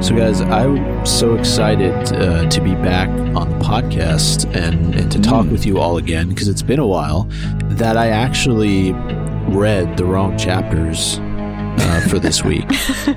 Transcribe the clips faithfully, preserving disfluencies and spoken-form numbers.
So guys, I'm so excited uh, to be back on the podcast and, and to talk mm. with you all again, because it's been a while, that I actually read the wrong chapters uh, for this week.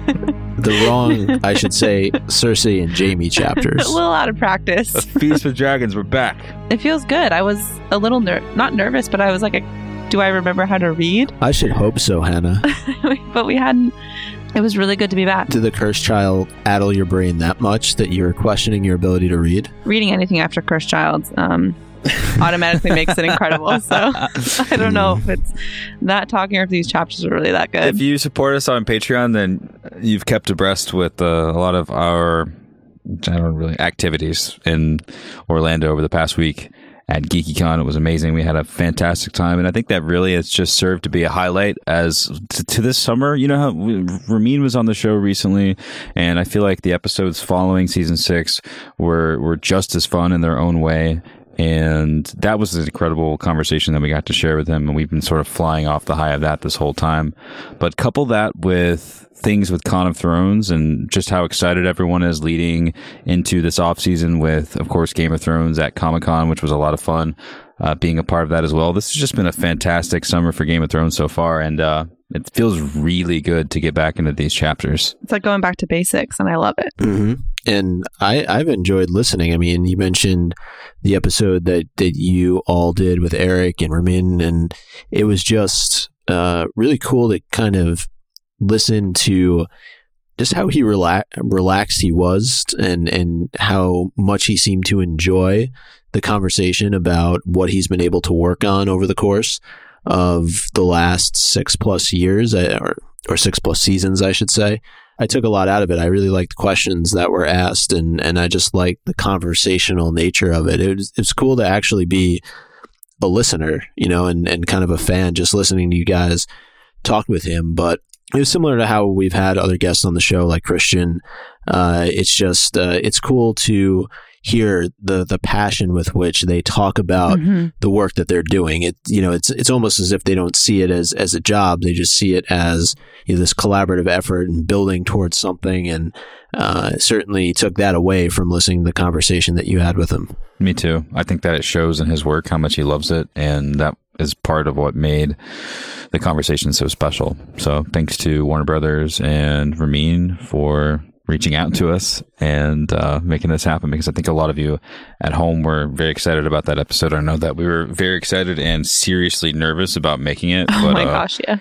The wrong, I should say, Cersei and Jaime chapters. A little out of practice. A Feast with Dragons, we're back. It feels good. I was a little, ner- not nervous, but I was like, a, do I remember how to read? I should hope so, Hannah. But we hadn't. It was really good to be back. Did the Cursed Child addle your brain that much that you were questioning your ability to read? Reading anything after Cursed Child um, automatically makes it incredible. So I don't know if it's that talking or if these chapters are really that good. If you support us on Patreon, then you've kept abreast with uh, a lot of our I don't know, really activities in Orlando over the past week. At GeekyCon, it was amazing. We had a fantastic time, and I think that really has just served to be a highlight as to, to this summer. You know how we, Ramin was on the show recently, and I feel like the episodes following season six were were just as fun in their own way. And that was an incredible conversation that we got to share with him, and we've been sort of flying off the high of that this whole time. But couple that with things with Con of Thrones and just how excited everyone is leading into this off season with, of course, Game of Thrones at Comic-Con, which was a lot of fun uh, being a part of that as well. This has just been a fantastic summer for Game of Thrones so far, and uh, it feels really good to get back into these chapters. It's like going back to basics, and I love it. Mm-hmm. And I, I've enjoyed listening. I mean, you mentioned the episode that, that you all did with Eric and Ramin, and it was just uh, really cool to kind of listen to just how he rela- relaxed he was and, and how much he seemed to enjoy the conversation about what he's been able to work on over the course of the last six plus years or, or six plus seasons, I should say. I took a lot out of it. I really liked the questions that were asked, and, and I just liked the conversational nature of it. It was, it was cool to actually be a listener, you know, and, and kind of a fan just listening to you guys talk with him. But it was similar to how we've had other guests on the show, like Christian. Uh, it's just, uh, it's cool to hear the the passion with which they talk about mm-hmm. the work that they're doing. It, you know, it's it's almost as if they don't see it as as a job. They just see it as, you know, this collaborative effort and building towards something. And uh, certainly took that away from listening to the conversation that you had with him. Me too. I think that it shows in his work how much he loves it, and that is part of what made the conversation so special. So thanks to Warner Brothers and Ramin for reaching out to us and uh, making this happen, because I think a lot of you at home were very excited about that episode. I know that we were very excited and seriously nervous about making it. Oh but, my uh, gosh, yes.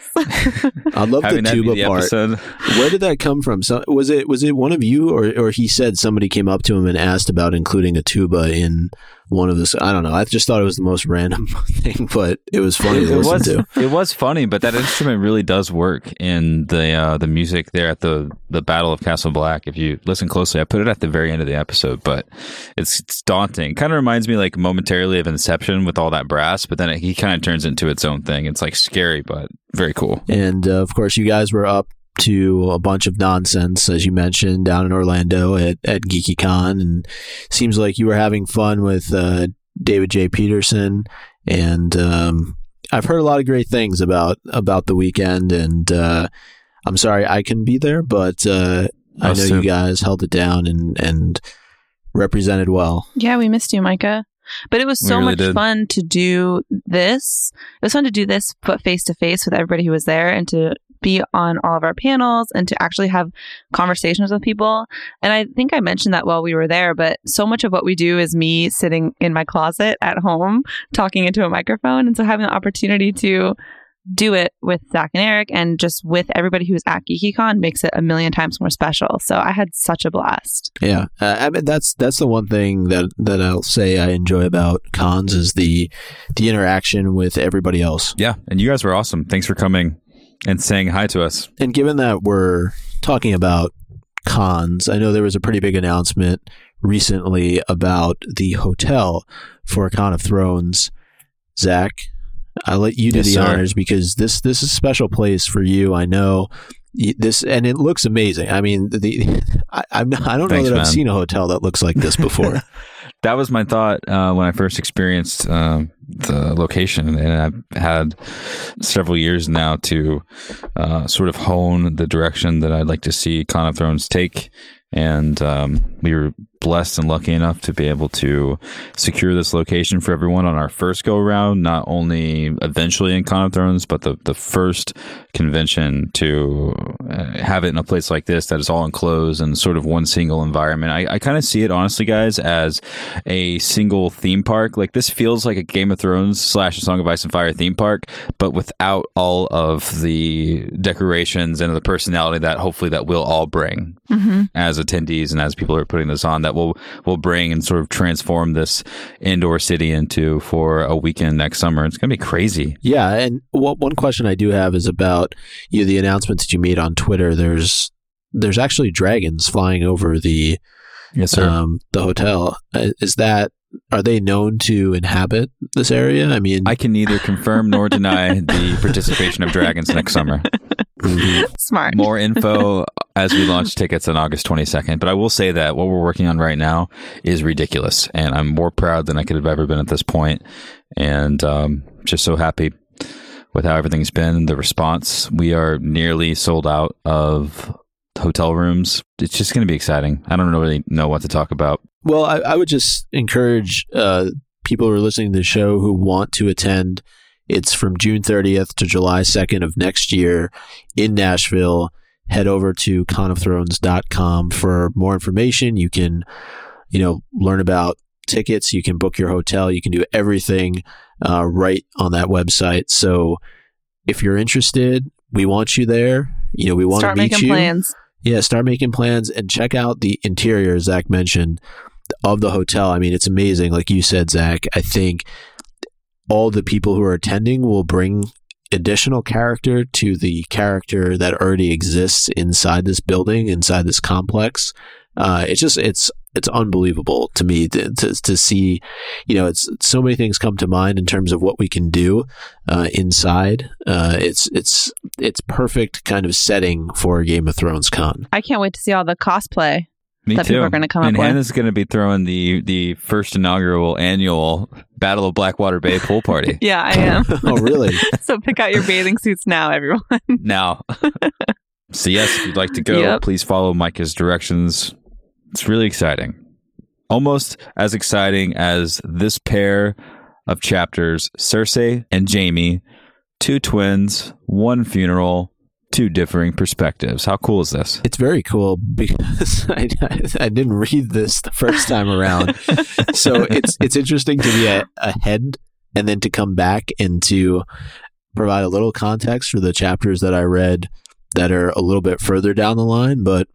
I love the tuba the part. Episode. Where did that come from? So, was it was it one of you, or or he said somebody came up to him and asked about including a tuba in one of this? I don't know. I just thought it was the most random thing, but it was funny to it listen was, to. It was funny, but that instrument really does work in the uh, the music there at the, the Battle of Castle Black. If you listen closely, I put it at the very end of the episode, but it's, it's daunting. Kind of reminds me like momentarily of Inception with all that brass, but then it, he kind of turns into its own thing. It's like scary, but very cool. And uh, of course, you guys were up to a bunch of nonsense, as you mentioned, down in Orlando at, at GeekyCon, and seems like you were having fun with uh, David J. Peterson, and um, I've heard a lot of great things about about the weekend, and uh, I'm sorry I couldn't be there, but uh, I know you guys held it down and, and represented well. Yeah, we missed you, Micah. But it was so really much did. fun to do this. It was fun to do this, put face to face with everybody who was there, and to be on all of our panels and to actually have conversations with people. And I think I mentioned that while we were there, but so much of what we do is me sitting in my closet at home talking into a microphone. And so having the opportunity to do it with Zach and Eric and just with everybody who's at GeekyCon makes it a million times more special. So I had such a blast. Yeah, uh, I mean that's that's the one thing that that I'll say I enjoy about cons is the the interaction with everybody else. Yeah, and you guys were awesome. Thanks for coming and saying hi to us. And given that we're talking about cons, I know there was a pretty big announcement recently about the hotel for Con of Thrones. Zach, I'll let you do yes, the sir. honors, because this this is a special place for you. I know this, and it looks amazing. I mean, the I, I'm not, I don't Thanks, know that man. I've seen a hotel that looks like this before. That was my thought uh, when I first experienced um, the location, and I've had several years now to uh, sort of hone the direction that I'd like to see Con of Thrones take. And um, we were blessed and lucky enough to be able to secure this location for everyone on our first go around, not only eventually in Con of Thrones, but the, the first convention to uh, have it in a place like this that is all enclosed and sort of one single environment. I, I kind of see it, honestly, guys, as a single theme park. Like, this feels like a Game of Thrones slash A Song of Ice and Fire theme park, but without all of the decorations and the personality that hopefully that we'll all bring mm-hmm. as attendees and as people are putting this on, that will will bring and sort of transform this indoor city into for a weekend next summer. It's going to be crazy. Yeah, and what, one question I do have is about you know, the announcements that you made on Twitter. There's there's actually dragons flying over the yes, sir. Um, the hotel. Is that Are they known to inhabit this area? I mean, I can neither confirm nor deny the participation of dragons next summer. Smart. More info as we launch tickets on August twenty-second. But I will say that what we're working on right now is ridiculous. And I'm more proud than I could have ever been at this point. And um, just so happy with how everything's been. The response, we are nearly sold out of hotel rooms. It's just going to be exciting. I don't really know what to talk about. Well, I, I would just encourage uh, people who are listening to the show who want to attend. It's from June thirtieth to July second of next year in Nashville. Head over to con of thrones dot com for more information. You can, you know, learn about tickets. You can book your hotel. You can do everything uh, right on that website. So if you're interested, we want you there. You know, we want start to meet making you. plans. Yeah, start making plans and check out the interior, Zach mentioned, of the hotel. I mean, it's amazing. Like you said, Zach, I think all the people who are attending will bring additional character to the character that already exists inside this building, inside this complex. Uh, it's just, it's, it's unbelievable to me to, to, to see, you know, it's so many things come to mind in terms of what we can do uh, inside. Uh, it's, it's, it's perfect kind of setting for Game of Thrones Con. I can't wait to see all the cosplay. Me that too. people are going to come and up with. Hannah's going to be throwing the the first inaugural annual Battle of Blackwater Bay pool party. Yeah, I am. Oh, really? So pick out your bathing suits now, everyone. Now. So yes, if you'd like to go, Yep. please follow Micah's directions. It's really exciting. Almost as exciting as this pair of chapters, Cersei and Jaime, two twins, one funeral, two differing perspectives. How cool is this? It's very cool because I, I didn't read this the first time around. So it's it's interesting to be a, ahead and then to come back and to provide a little context for the chapters that I read that are a little bit further down the line. But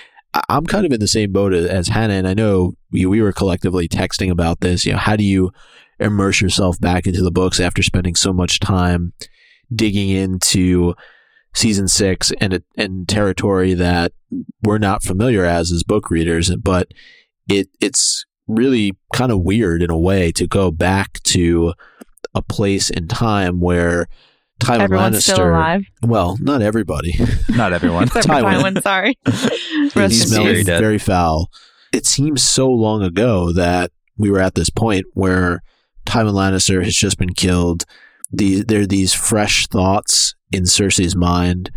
I'm kind of in the same boat as Hannah, and I know we, we were collectively texting about this. You know, how do you immerse yourself back into the books after spending so much time digging into season six and and territory that we're not familiar as as book readers? But it it's really kind of weird in a way to go back to a place in time where Tywin Everyone's Lannister, still alive. Well, not everybody. Not everyone. Except for Tywin. Tywin, sorry. He Rest in smells very peace. dead. very foul. It seems so long ago that we were at this point where Tywin Lannister has just been killed. The, there are these fresh thoughts in Cersei's mind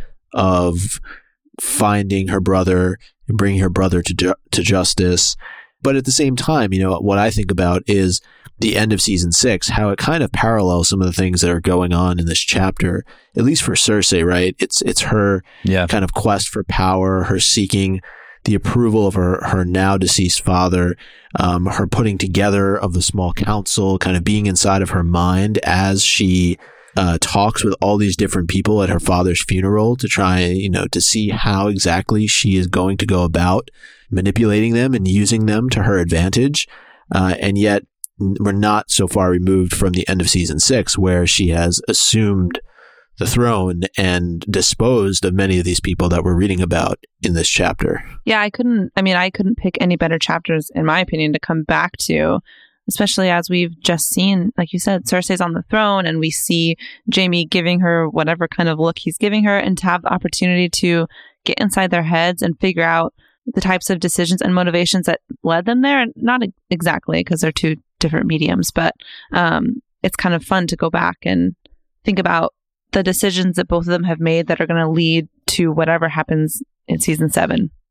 of finding her brother and bringing her brother to ju- to justice. But at the same time, you know, what I think about is the end of season six, how it kind of parallels some of the things that are going on in this chapter, at least for Cersei, right? It's it's her Yeah. kind of quest for power, her seeking the approval of her, her now deceased father, um, her putting together of the small council, kind of being inside of her mind as she uh, talks with all these different people at her father's funeral to try, you know, to see how exactly she is going to go about manipulating them and using them to her advantage. Uh, and yet we're not so far removed from the end of season six where she has assumed the throne and disposed of many of these people that we're reading about in this chapter. Yeah, I couldn't, I mean, I couldn't pick any better chapters, in my opinion, to come back to, especially as we've just seen, like you said, Cersei's on the throne and we see Jaime giving her whatever kind of look he's giving her, and to have the opportunity to get inside their heads and figure out the types of decisions and motivations that led them there. Not e- exactly, because they're two different mediums, but um, it's kind of fun to go back and think about the decisions that both of them have made that are going to lead to whatever happens in season seven.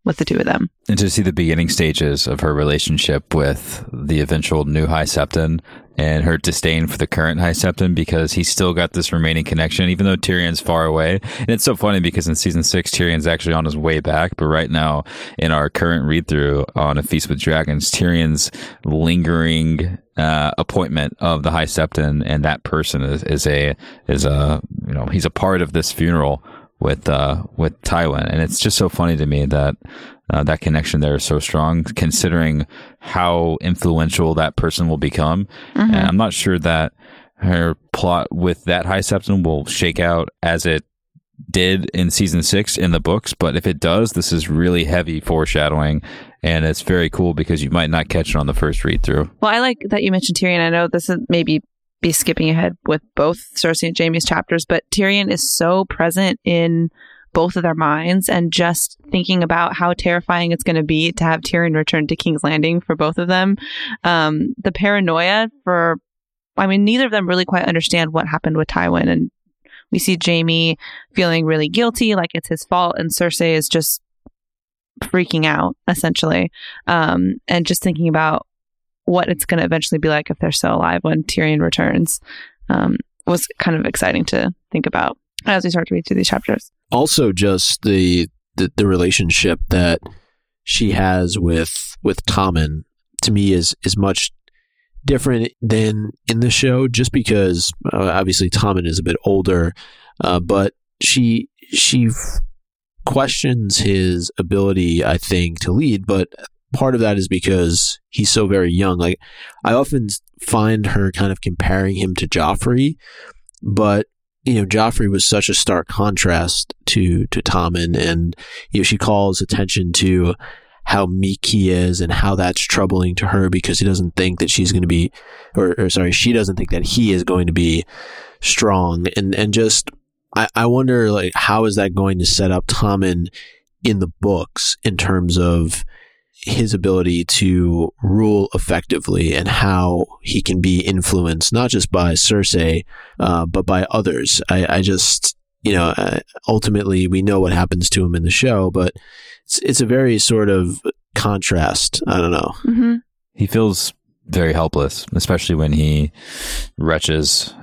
with the two of them. And to see the beginning stages of her relationship with the eventual new High Septon and her disdain for the current High Septon because he's still got this remaining connection, even though Tyrion's far away. And it's so funny because in season six, Tyrion's actually on his way back. But right now, in our current read through on A Feast with Dragons, Tyrion's lingering uh, appointment of the High Septon, and that person is, is a, is a, you know, he's a part of this funeral with uh with Tywin, and it's just so funny to me that uh, that connection there is so strong, considering how influential that person will become. Mm-hmm. And I'm not sure that her plot with that High Septon will shake out as it did in season six in the books, but if it does, this is really heavy foreshadowing, and it's very cool because you might not catch it on the first read through. Well, I like that you mentioned Tyrion. I know this is maybe be skipping ahead with both Cersei and Jaime's chapters, but Tyrion is so present in both of their minds, and just thinking about how terrifying it's going to be to have Tyrion return to King's Landing for both of them. Um, the paranoia for, I mean, neither of them really quite understand what happened with Tywin, and we see Jaime feeling really guilty, like it's his fault, and Cersei is just freaking out, essentially, um, and just thinking about what it's going to eventually be like if they're still alive when Tyrion returns um, was kind of exciting to think about as we start to read through these chapters. Also, just the the, the relationship that she has with with Tommen, to me, is is much different than in the show, just because uh, obviously Tommen is a bit older, uh, but she she f- questions his ability, I think, to lead, but part of that is because he's so very young. Like, I often find her kind of comparing him to Joffrey, but, you know, Joffrey was such a stark contrast to, to Tommen, and, you know, she calls attention to how meek he is and how that's troubling to her because he doesn't think that she's going to be, or, or sorry, she doesn't think that he is going to be strong. And, and just, I, I wonder, like, how is that going to set up Tommen in the books in terms of his ability to rule effectively and how he can be influenced not just by Cersei, uh, but by others. I, I just, you know, uh, ultimately we know what happens to him in the show, but it's, it's a very sort of contrast. I don't know. Mm-hmm. He feels very helpless, especially when he retches,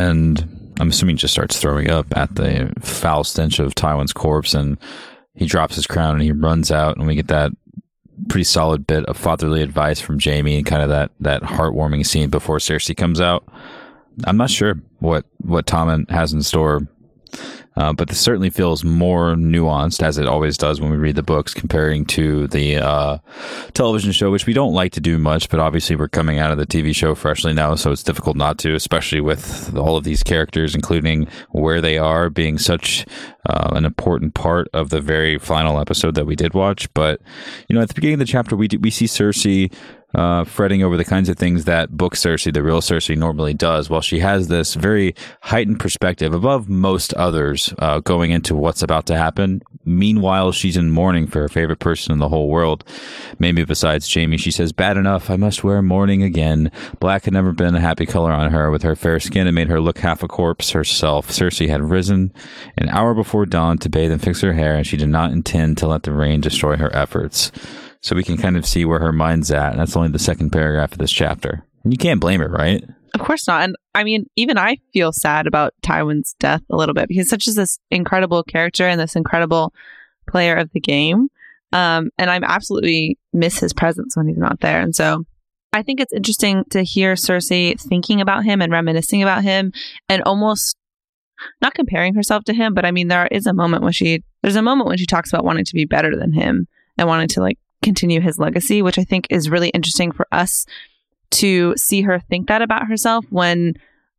and I'm assuming just starts throwing up at the foul stench of Tywin's corpse, and he drops his crown and he runs out, and we get that pretty solid bit of fatherly advice from Jaime, and kind of that, that heartwarming scene before Cersei comes out. I'm not sure what, what Tommen has in store, uh, but this certainly feels more nuanced, as it always does when we read the books, comparing to the uh, television show, which we don't like to do much, but obviously we're coming out of the T V show freshly now, so it's difficult not to, especially with all of these characters, including where they are, being such uh, an important part of the very final episode that we did watch. But, you know, at the beginning of the chapter, we do, we see Cersei Uh, fretting over the kinds of things that book Cersei, the real Cersei, normally does, while she has this very heightened perspective above most others uh, going into what's about to happen. Meanwhile, she's in mourning for her favorite person in the whole world. Maybe besides Jaime, she says, "Bad enough, I must wear mourning again." Black had never been a happy color on her. With her fair skin, it made her look half a corpse herself. Cersei had risen an hour before dawn to bathe and fix her hair, and she did not intend to let the rain destroy her efforts. So we can kind of see where her mind's at. And that's only the second paragraph of this chapter. And you can't blame her, right? Of course not. And I mean, even I feel sad about Tywin's death a little bit, because such as this incredible character and this incredible player of the game. Um, and I absolutely miss his presence when he's not there. And so I think it's interesting to hear Cersei thinking about him and reminiscing about him, and almost not comparing herself to him. But I mean, there is a moment when she, there's a moment when she talks about wanting to be better than him and wanting to like continue his legacy, which I think is really interesting for us to see her think that about herself when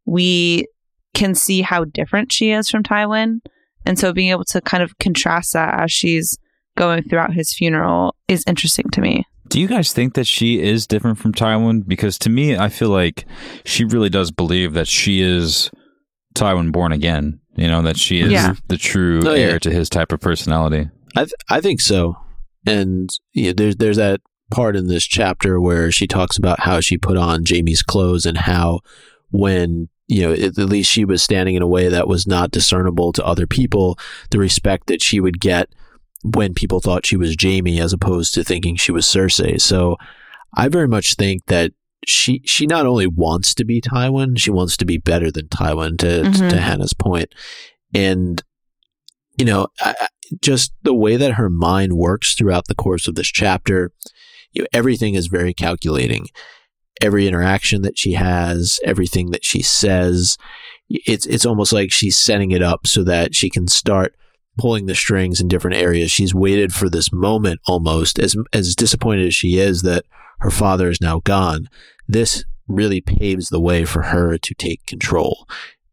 we can see how different she is from Tywin. And so being able to kind of contrast that as she's going throughout his funeral is interesting to me. Do you guys think that she is different from Tywin? Because to me, I feel like she really does believe that she is Tywin born again, you know, that she is yeah. the true oh, heir yeah. to his type of personality. I th- I think so. And you know, there's there's that part in this chapter where she talks about how she put on Jaime's clothes, and how when, you know, at least she was standing in a way that was not discernible to other people, the respect that she would get when people thought she was Jaime as opposed to thinking she was Cersei. So I very much think that she she not only wants to be Tywin, she wants to be better than Tywin, to, mm-hmm. to Hannah's point. And, you know, I, just the way that her mind works throughout the course of this chapter, you know, everything is very calculating. Every interaction that she has, everything that she says, it's it's almost like she's setting it up so that she can start pulling the strings in different areas. She's waited for this moment almost, as as disappointed as she is that her father is now gone. This really paves the way for her to take control.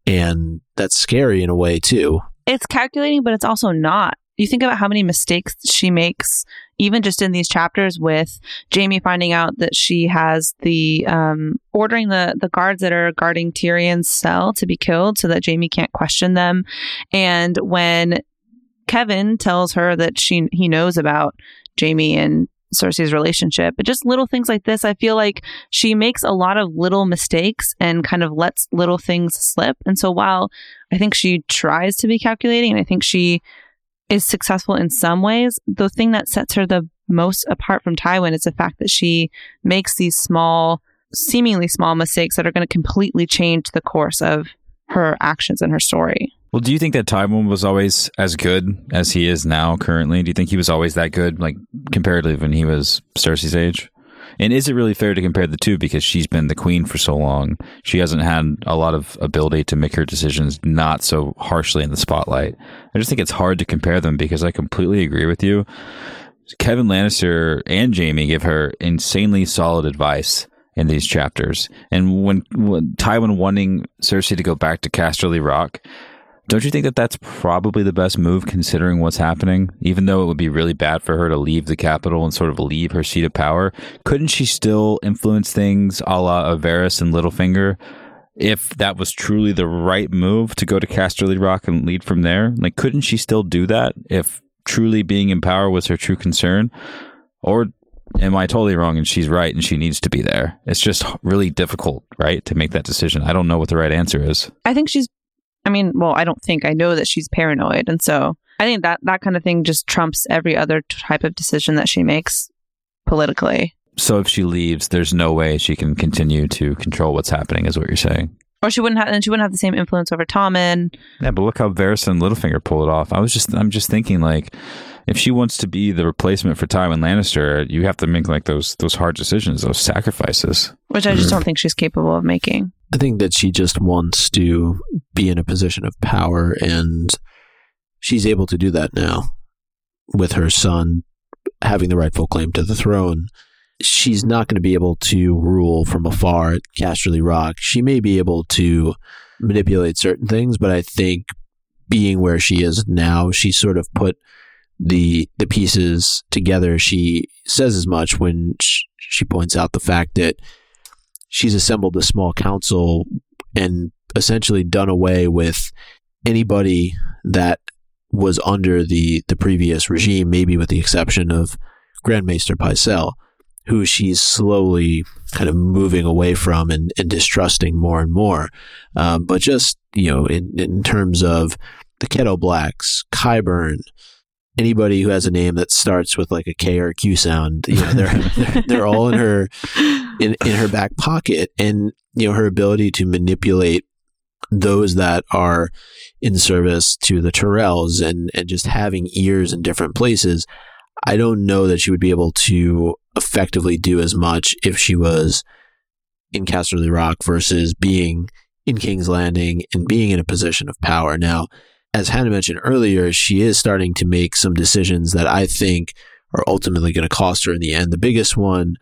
And that's scary in a way too. It's calculating, but it's also not. You think about how many mistakes she makes, even just in these chapters, with Jaime finding out that she has the um, ordering the the guards that are guarding Tyrion's cell to be killed so that Jaime can't question them. And when Kevin tells her that she he knows about Jaime and Cersei's relationship, but just little things like this, I feel like she makes a lot of little mistakes and kind of lets little things slip. And so while I think she tries to be calculating, and I think she is successful in some ways, the thing that sets her the most apart from Tywin is the fact that she makes these small, seemingly small mistakes that are going to completely change the course of her actions and her story. Well, do you think that Tywin was always as good as he is now currently? Do you think he was always that good, like comparatively when he was Cersei's age? And is it really fair to compare the two because she's been the queen for so long? She hasn't had a lot of ability to make her decisions not so harshly in the spotlight. I just think it's hard to compare them because I completely agree with you. Kevin Lannister and Jaime give her insanely solid advice in these chapters. And when, when Tywin wanting Cersei to go back to Casterly Rock, don't you think that that's probably the best move considering what's happening? Even though it would be really bad for her to leave the capital and sort of leave her seat of power, couldn't she still influence things a la Varys and Littlefinger if that was truly the right move to go to Casterly Rock and lead from there? Like, couldn't she still do that if truly being in power was her true concern? Or am I totally wrong and she's right and she needs to be there? It's just really difficult, right, to make that decision. I don't know what the right answer is. I think she's I mean, well, I don't think I know that she's paranoid. And so I think that that kind of thing just trumps every other type of decision that she makes politically. So if she leaves, there's no way she can continue to control what's happening, is what you're saying. Or she wouldn't have, and she wouldn't have the same influence over Tommen. Yeah, but look how Varys and Littlefinger pull it off. I was just, I'm just thinking, like, if she wants to be the replacement for Tywin Lannister, you have to make like those those hard decisions, those sacrifices. Which I just don't think she's capable of making. I think that she just wants to be in a position of power, and she's able to do that now with her son having the rightful claim to the throne. She's not going to be able to rule from afar at Casterly Rock. She may be able to manipulate certain things, but I think being where she is now, she sort of put the the pieces together. She says as much when sh- she points out the fact that she's assembled a small council and essentially done away with anybody that was under the, the previous regime, maybe with the exception of Grand Maester Pycelle, who she's slowly kind of moving away from and, and distrusting more and more. Um, but just, you know, in, in terms of the Kettle Blacks, Qyburn, anybody who has a name that starts with like a K or a Q sound, you know, they're, they're, they're all in her, in, in her back pocket. And, you know, her ability to manipulate those that are in service to the Tyrells and, and just having ears in different places. I don't know that she would be able to effectively do as much if she was in Casterly Rock versus being in King's Landing and being in a position of power. Now, as Hannah mentioned earlier, she is starting to make some decisions that I think are ultimately going to cost her in the end. The biggest one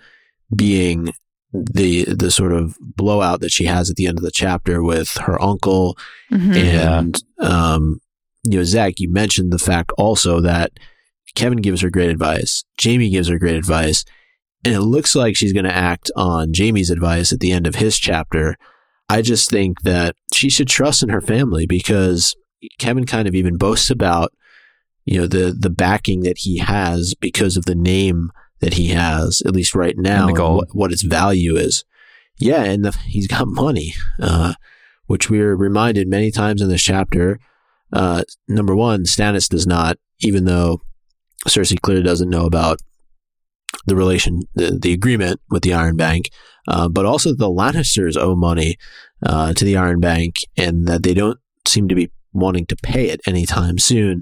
being the the sort of blowout that she has at the end of the chapter with her uncle. Mm-hmm. And, um, you know, Zach, you mentioned the fact also that Kevin gives her great advice. Jaime gives her great advice. And it looks like she's going to act on Jaime's advice at the end of his chapter. I just think that she should trust in her family because Kevin kind of even boasts about, you know, the, the backing that he has because of the name that he has, at least right now, and and what, what its value is. Yeah, and the, he's got money, uh, which we're reminded many times in this chapter. Uh, number one, Stannis does not, even though Cersei clearly doesn't know about the relation, the, the agreement with the Iron Bank, uh, but also the Lannisters owe money uh, to the Iron Bank, and that they don't seem to be wanting to pay it anytime soon.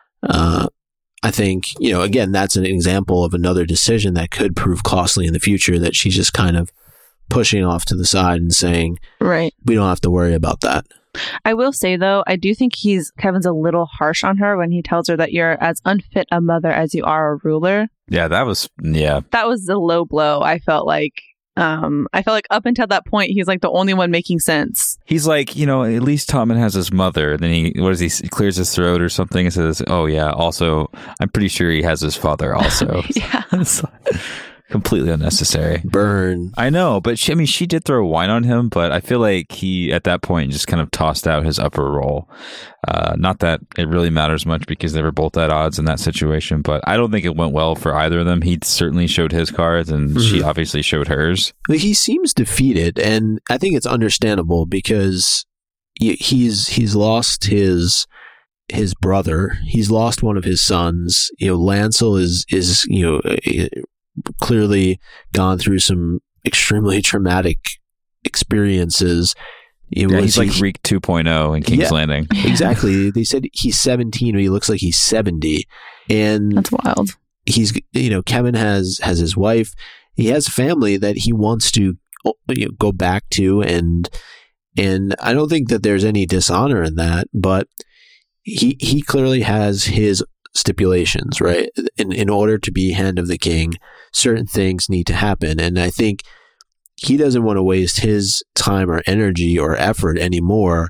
Uh, I think, you know, again, that's an example of another decision that could prove costly in the future, that she's just kind of pushing off to the side and saying, right, we don't have to worry about that. I will say, though, I do think he's Kevin's a little harsh on her when he tells her that you're as unfit a mother as you are a ruler. Yeah, that was, yeah. That was a low blow, I felt like. Um, I felt like up until that point, he's like the only one making sense. He's like, you know, at least Tommen has his mother. Then he, what is he, he clears his throat or something and says, oh, yeah, also, I'm pretty sure he has his father also. Yeah. It's like, completely unnecessary. Burn. I know, but she, I mean, she did throw wine on him, but I feel like he, at that point, just kind of tossed out his upper role. Uh, not that it really matters much because they were both at odds in that situation, but I don't think it went well for either of them. He certainly showed his cards, and mm-hmm. she obviously showed hers. He seems defeated, and I think it's understandable because he's he's lost his his brother. He's lost one of his sons. You know, Lancel is is you know. clearly gone through some extremely traumatic experiences. It yeah, was, he's like he, Reek two point oh in King's yeah, Landing. Exactly. They said he's seventeen, but he looks like he's seventy. And that's wild. He's, you know, Kevin has, has his wife. He has family that he wants to, you know, go back to. And, and I don't think that there's any dishonor in that, but he, he clearly has his stipulations, right? In in order to be Hand of the King, certain things need to happen. And I think he doesn't want to waste his time or energy or effort anymore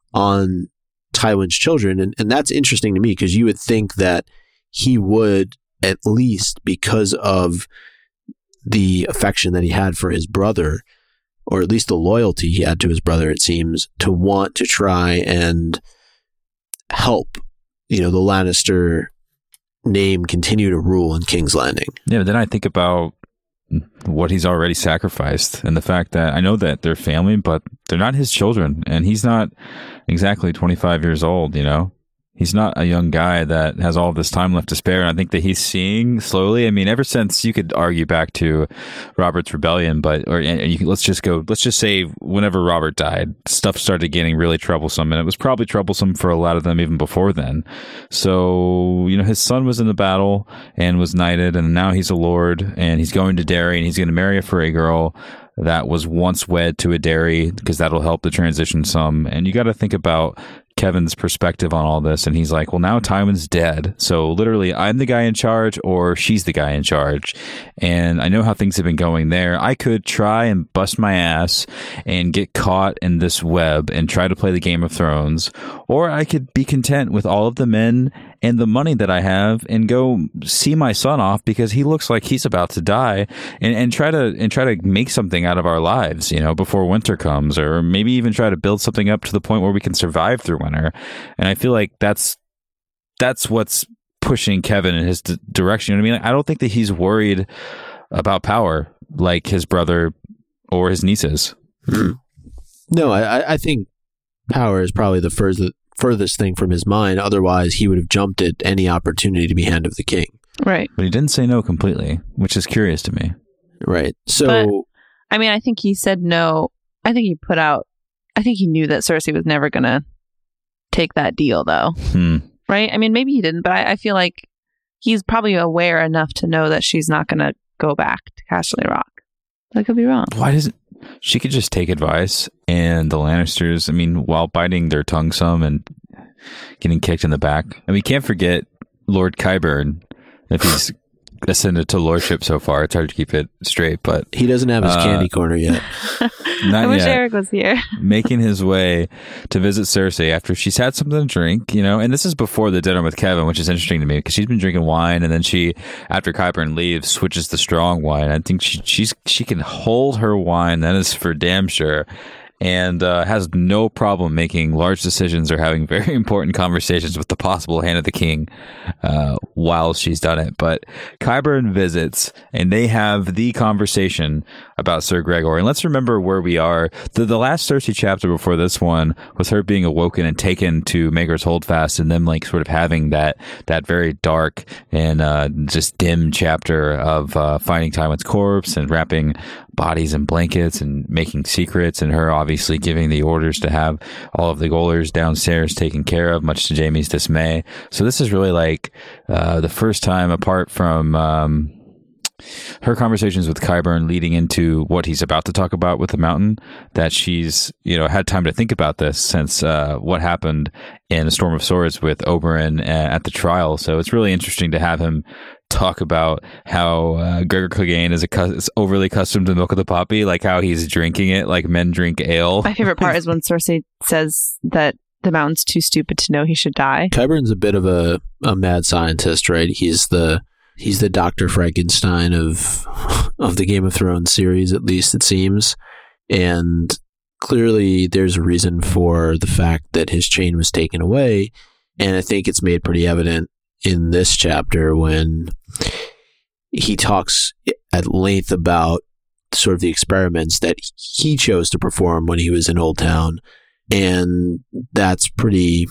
on Tywin's children. And, and that's interesting to me, because you would think that he would, at least because of the affection that he had for his brother, or at least the loyalty he had to his brother, it seems, to want to try and help, you know, the Lannister name continue to rule in King's Landing. Yeah, but then I think about what he's already sacrificed, and the fact that I know that they're family, but they're not his children, and he's not exactly twenty-five years old, you know? He's not a young guy that has all this time left to spare. And I think that he's seeing slowly. I mean, ever since, you could argue back to Robert's rebellion, but or and you can, let's just go. Let's just say whenever Robert died, stuff started getting really troublesome, and it was probably troublesome for a lot of them even before then. So you know, his son was in the battle and was knighted, and now he's a lord, and he's going to Derry, and he's going to marry a Frey girl that was once wed to a Derry, because that'll help the transition some. And you got to think about Kevin's perspective on all this, and he's like, well, now Tywin's dead, so literally I'm the guy in charge, or she's the guy in charge, and I know how things have been going there. I could try and bust my ass and get caught in this web and try to play the Game of Thrones, or I could be content with all of the men and the money that I have and go see my son off because he looks like he's about to die, and, and try to and try to make something out of our lives, you know, before winter comes, or maybe even try to build something up to the point where we can survive through winter. And I feel like that's that's what's pushing Kevin in his d- direction. You know what I mean? I don't think that he's worried about power like his brother or his nieces. Mm-hmm. No, I, I think power is probably the furthest furthest thing from his mind. Otherwise, he would have jumped at any opportunity to be Hand of the King. Right. But he didn't say no completely, which is curious to me. Right. So, but, I mean, I think he said no. I think he put out, I think he knew that Cersei was never going to take that deal, though. Hmm. Right? I mean, maybe he didn't, but I, I feel like he's probably aware enough to know that she's not going to go back to Casterly Rock. I could be wrong. Why doesn't she could just take advice, and the Lannisters, I mean, while biting their tongue some and getting kicked in the back. I mean, can't forget Lord Qyburn, if he's ascended to lordship so far. It's hard to keep it straight, but he doesn't have his uh, candy corner yet. Not I wish yet. Eric was here. Making his way to visit Cersei after she's had something to drink, you know, and this is before the dinner with Kevin, which is interesting to me because she's been drinking wine, and then she, after Qyburn leaves, switches to strong wine. I think she she's she can hold her wine. That is for damn sure. and uh, has no problem making large decisions or having very important conversations with the possible Hand of the King uh, while she's done it. But Qyburn visits, and they have the conversation about Sir Gregor. And let's remember where we are. The, the last Cersei chapter before this one was her being awoken and taken to Maegor's Holdfast, and them like sort of having that that very dark and uh, just dim chapter of uh, finding Tywin's corpse and wrapping bodies in blankets and making secrets, and her obviously giving the orders to have all of the Goalers downstairs taken care of, much to Jaime's dismay. So this is really like uh, the first time, apart from um, her conversations with Qyburn leading into what he's about to talk about with the Mountain, that she's, you know, had time to think about this since uh, what happened in A Storm of Swords with Oberyn at the trial. So it's really interesting to have him talk about how uh, Gregor Clegane is, a, is overly accustomed to milk of the poppy, like how he's drinking it like men drink ale. My favorite part is when Cersei says that the Mountain's too stupid to know he should die. Qyburn's a bit of a, a mad scientist, right? He's the he's the Doctor Frankenstein of of the Game of Thrones series, at least it seems. And clearly there's a reason for the fact that his chain was taken away. And I think it's made pretty evident in this chapter when he talks at length about sort of the experiments that he chose to perform when he was in Old Town. And that's pretty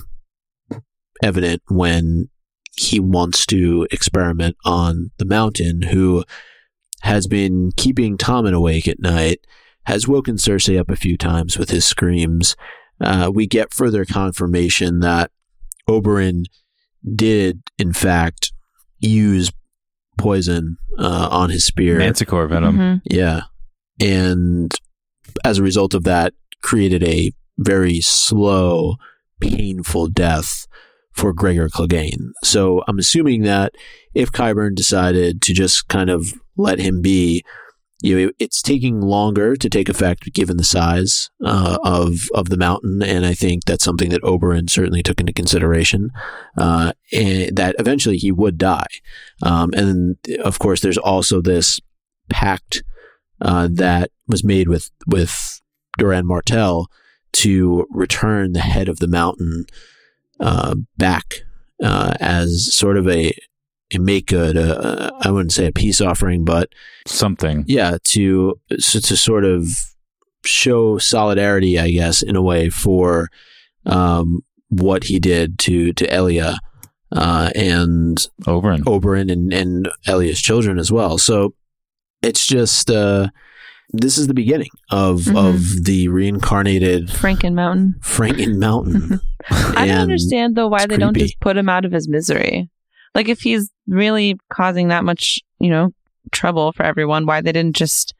evident when he wants to experiment on the Mountain, who has been keeping Tommen awake at night, has woken Cersei up a few times with his screams. Uh, we get further confirmation that Oberyn did, in fact, use poison uh, on his spear. Manticore venom. Mm-hmm. Yeah. And as a result of that, created a very slow, painful death for Gregor Clegane. So I'm assuming that if Qyburn decided to just kind of let him be, you know, it's taking longer to take effect given the size uh, of of the Mountain, and I think that's something that Oberyn certainly took into consideration, uh, and that eventually he would die. Um, and of course, there's also this pact uh, that was made with with Doran Martell to return the head of the Mountain uh, back uh, as sort of a a make good, uh, I wouldn't say a peace offering, but something. Yeah, to so to sort of show solidarity, I guess, in a way for um, what he did to to Elia uh, and Oberyn, Oberyn, and and Elia's children as well. So it's just uh, this is the beginning of mm-hmm. of the reincarnated Franken Mountain. Franken Mountain. I don't understand though why they creepy. don't just put him out of his misery. Like, if he's really causing that much, you know, trouble for everyone, why they didn't just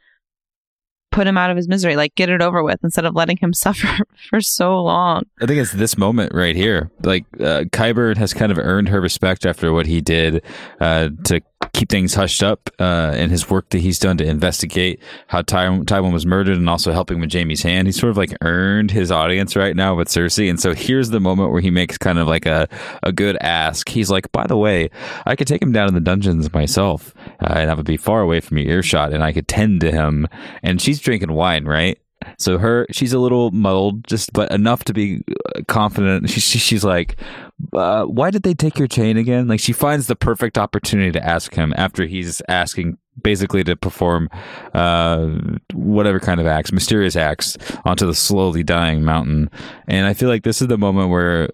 put him out of his misery, like get it over with, instead of letting him suffer for so long. I think it's this moment right here. Like, uh, Qyburn has kind of earned her respect after what he did uh, to keep things hushed up uh, in his work that he's done to investigate how Ty- Tywin was murdered, and also helping with Jaime's hand. He's sort of like earned his audience right now with Cersei. And so here's the moment where he makes kind of like a, a good ask. He's like, by the way, I could take him down in the dungeons myself uh, and I would be far away from your earshot, and I could tend to him. And she's drinking wine, right? So her, she's a little muddled, just but enough to be confident. She, she, she's like, uh, "Why did they take your chain again?" Like, she finds the perfect opportunity to ask him after he's asking, basically, to perform uh, whatever kind of acts, mysterious acts, onto the slowly dying Mountain. And I feel like this is the moment where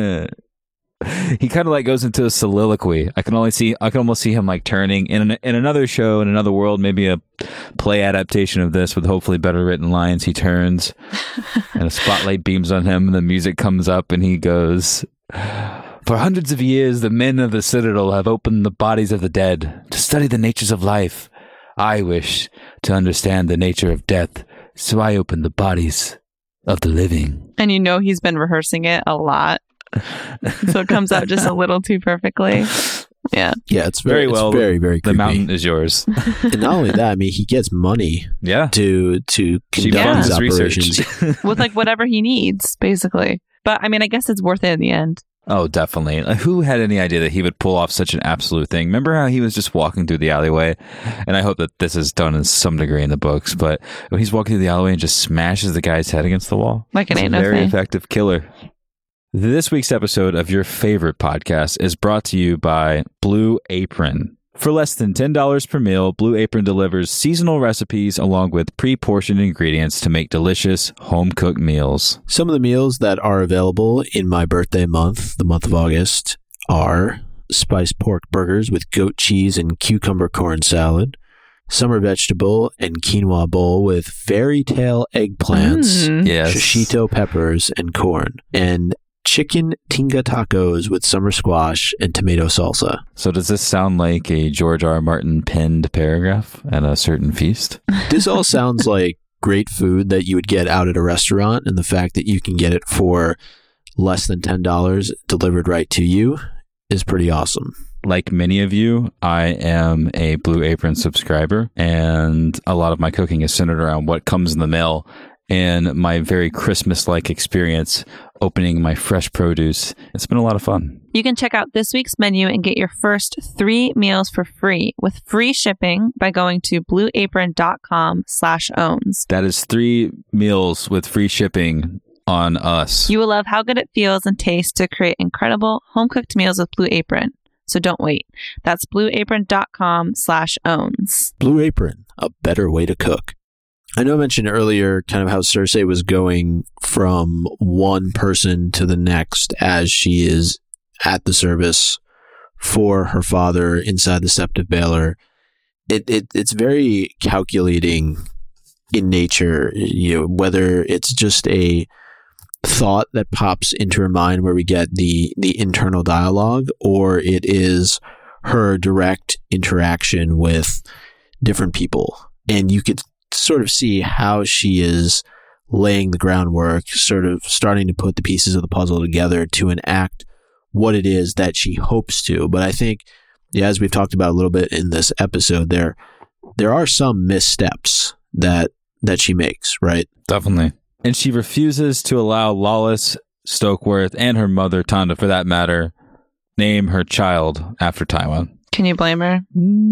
he kind of like goes into a soliloquy. I can only see, I can almost see him like turning in an, in another show, in another world, maybe a play adaptation of this with hopefully better written lines. He turns and a spotlight beams on him, and the music comes up, and he goes, "For hundreds of years, the men of the Citadel have opened the bodies of the dead to study the natures of life. I wish to understand the nature of death, so I opened the bodies of the living." And you know he's been rehearsing it a lot. So it comes out just a little too perfectly. Yeah. Yeah, it's very, very well. It's very, very creepy. The Mountain is yours. And not only that, I mean, he gets money Yeah. to to She conduct funds his his operations. research. With like whatever he needs, basically. But I mean, I guess it's worth it in the end. Oh, definitely. Like, who had any idea that he would pull off such an absolute thing? Remember how he was just walking through the alleyway? And I hope that this is done in some degree in the books, but when he's walking through the alleyway and just smashes the guy's head against the wall. Like it ain't a no very thing. effective killer. This week's episode of your favorite podcast is brought to you by Blue Apron. For less than ten dollars per meal, Blue Apron delivers seasonal recipes along with pre-portioned ingredients to make delicious home-cooked meals. Some of the meals that are available in my birthday month, the month of August, are spiced pork burgers with goat cheese and cucumber corn salad, summer vegetable and quinoa bowl with fairy tale eggplants, Mm. Yes. shishito peppers, and corn, and chicken tinga tacos with summer squash and tomato salsa. So does this sound like a George R. R. Martin penned paragraph at a certain feast? This all sounds like great food that you would get out at a restaurant, and the fact that you can get it for less than ten dollars delivered right to you is pretty awesome. Like many of you, I am a Blue Apron subscriber, and a lot of my cooking is centered around what comes in the mail. And my very Christmas-like experience opening my fresh produce, it's been a lot of fun. You can check out this week's menu and get your first three meals for free with free shipping by going to blueapron.com slash owns. That is three meals with free shipping on us. You will love how good it feels and tastes to create incredible home-cooked meals with Blue Apron. So don't wait. That's blueapron.com slash owns. Blue Apron, a better way to cook. I know I mentioned earlier kind of how Cersei was going from one person to the next as she is at the service for her father inside the Sept of Baelor. It, it it's very calculating in nature, you know, whether it's just a thought that pops into her mind where we get the the internal dialogue, or it is her direct interaction with different people. And you could sort of see how she is laying the groundwork, sort of starting to put the pieces of the puzzle together to enact what it is that she hopes to. But I think, yeah, as we've talked about a little bit in this episode, there there are some missteps that that she makes, right? Definitely. And she refuses to allow Lollys Stokeworth and her mother, Tanda, for that matter, name her child after Tywin. Can you blame her?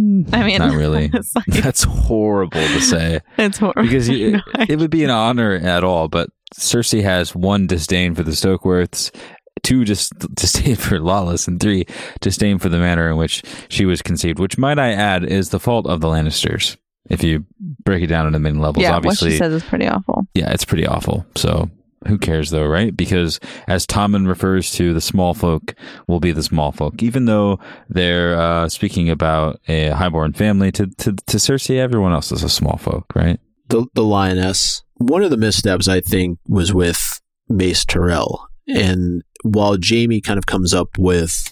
I mean, Not really. It's, like, That's horrible to say. it's horrible. Because you, No, I- it would be an honor at all, but Cersei has one, disdain for the Stokeworths, two, dis- disdain for Lollys, and three, disdain for the manner in which she was conceived, which, might I add, is the fault of the Lannisters. If you break it down into many levels, yeah, obviously. what she says is pretty awful. Yeah, it's pretty awful. So who cares though, right? Because as Tommen refers to, the small folk will be the small folk. Even though they're uh, speaking about a highborn family, to, to, to Cersei, everyone else is a small folk, right? The the lioness. One of the missteps, I think, was with Mace Tyrell. And while Jaime kind of comes up with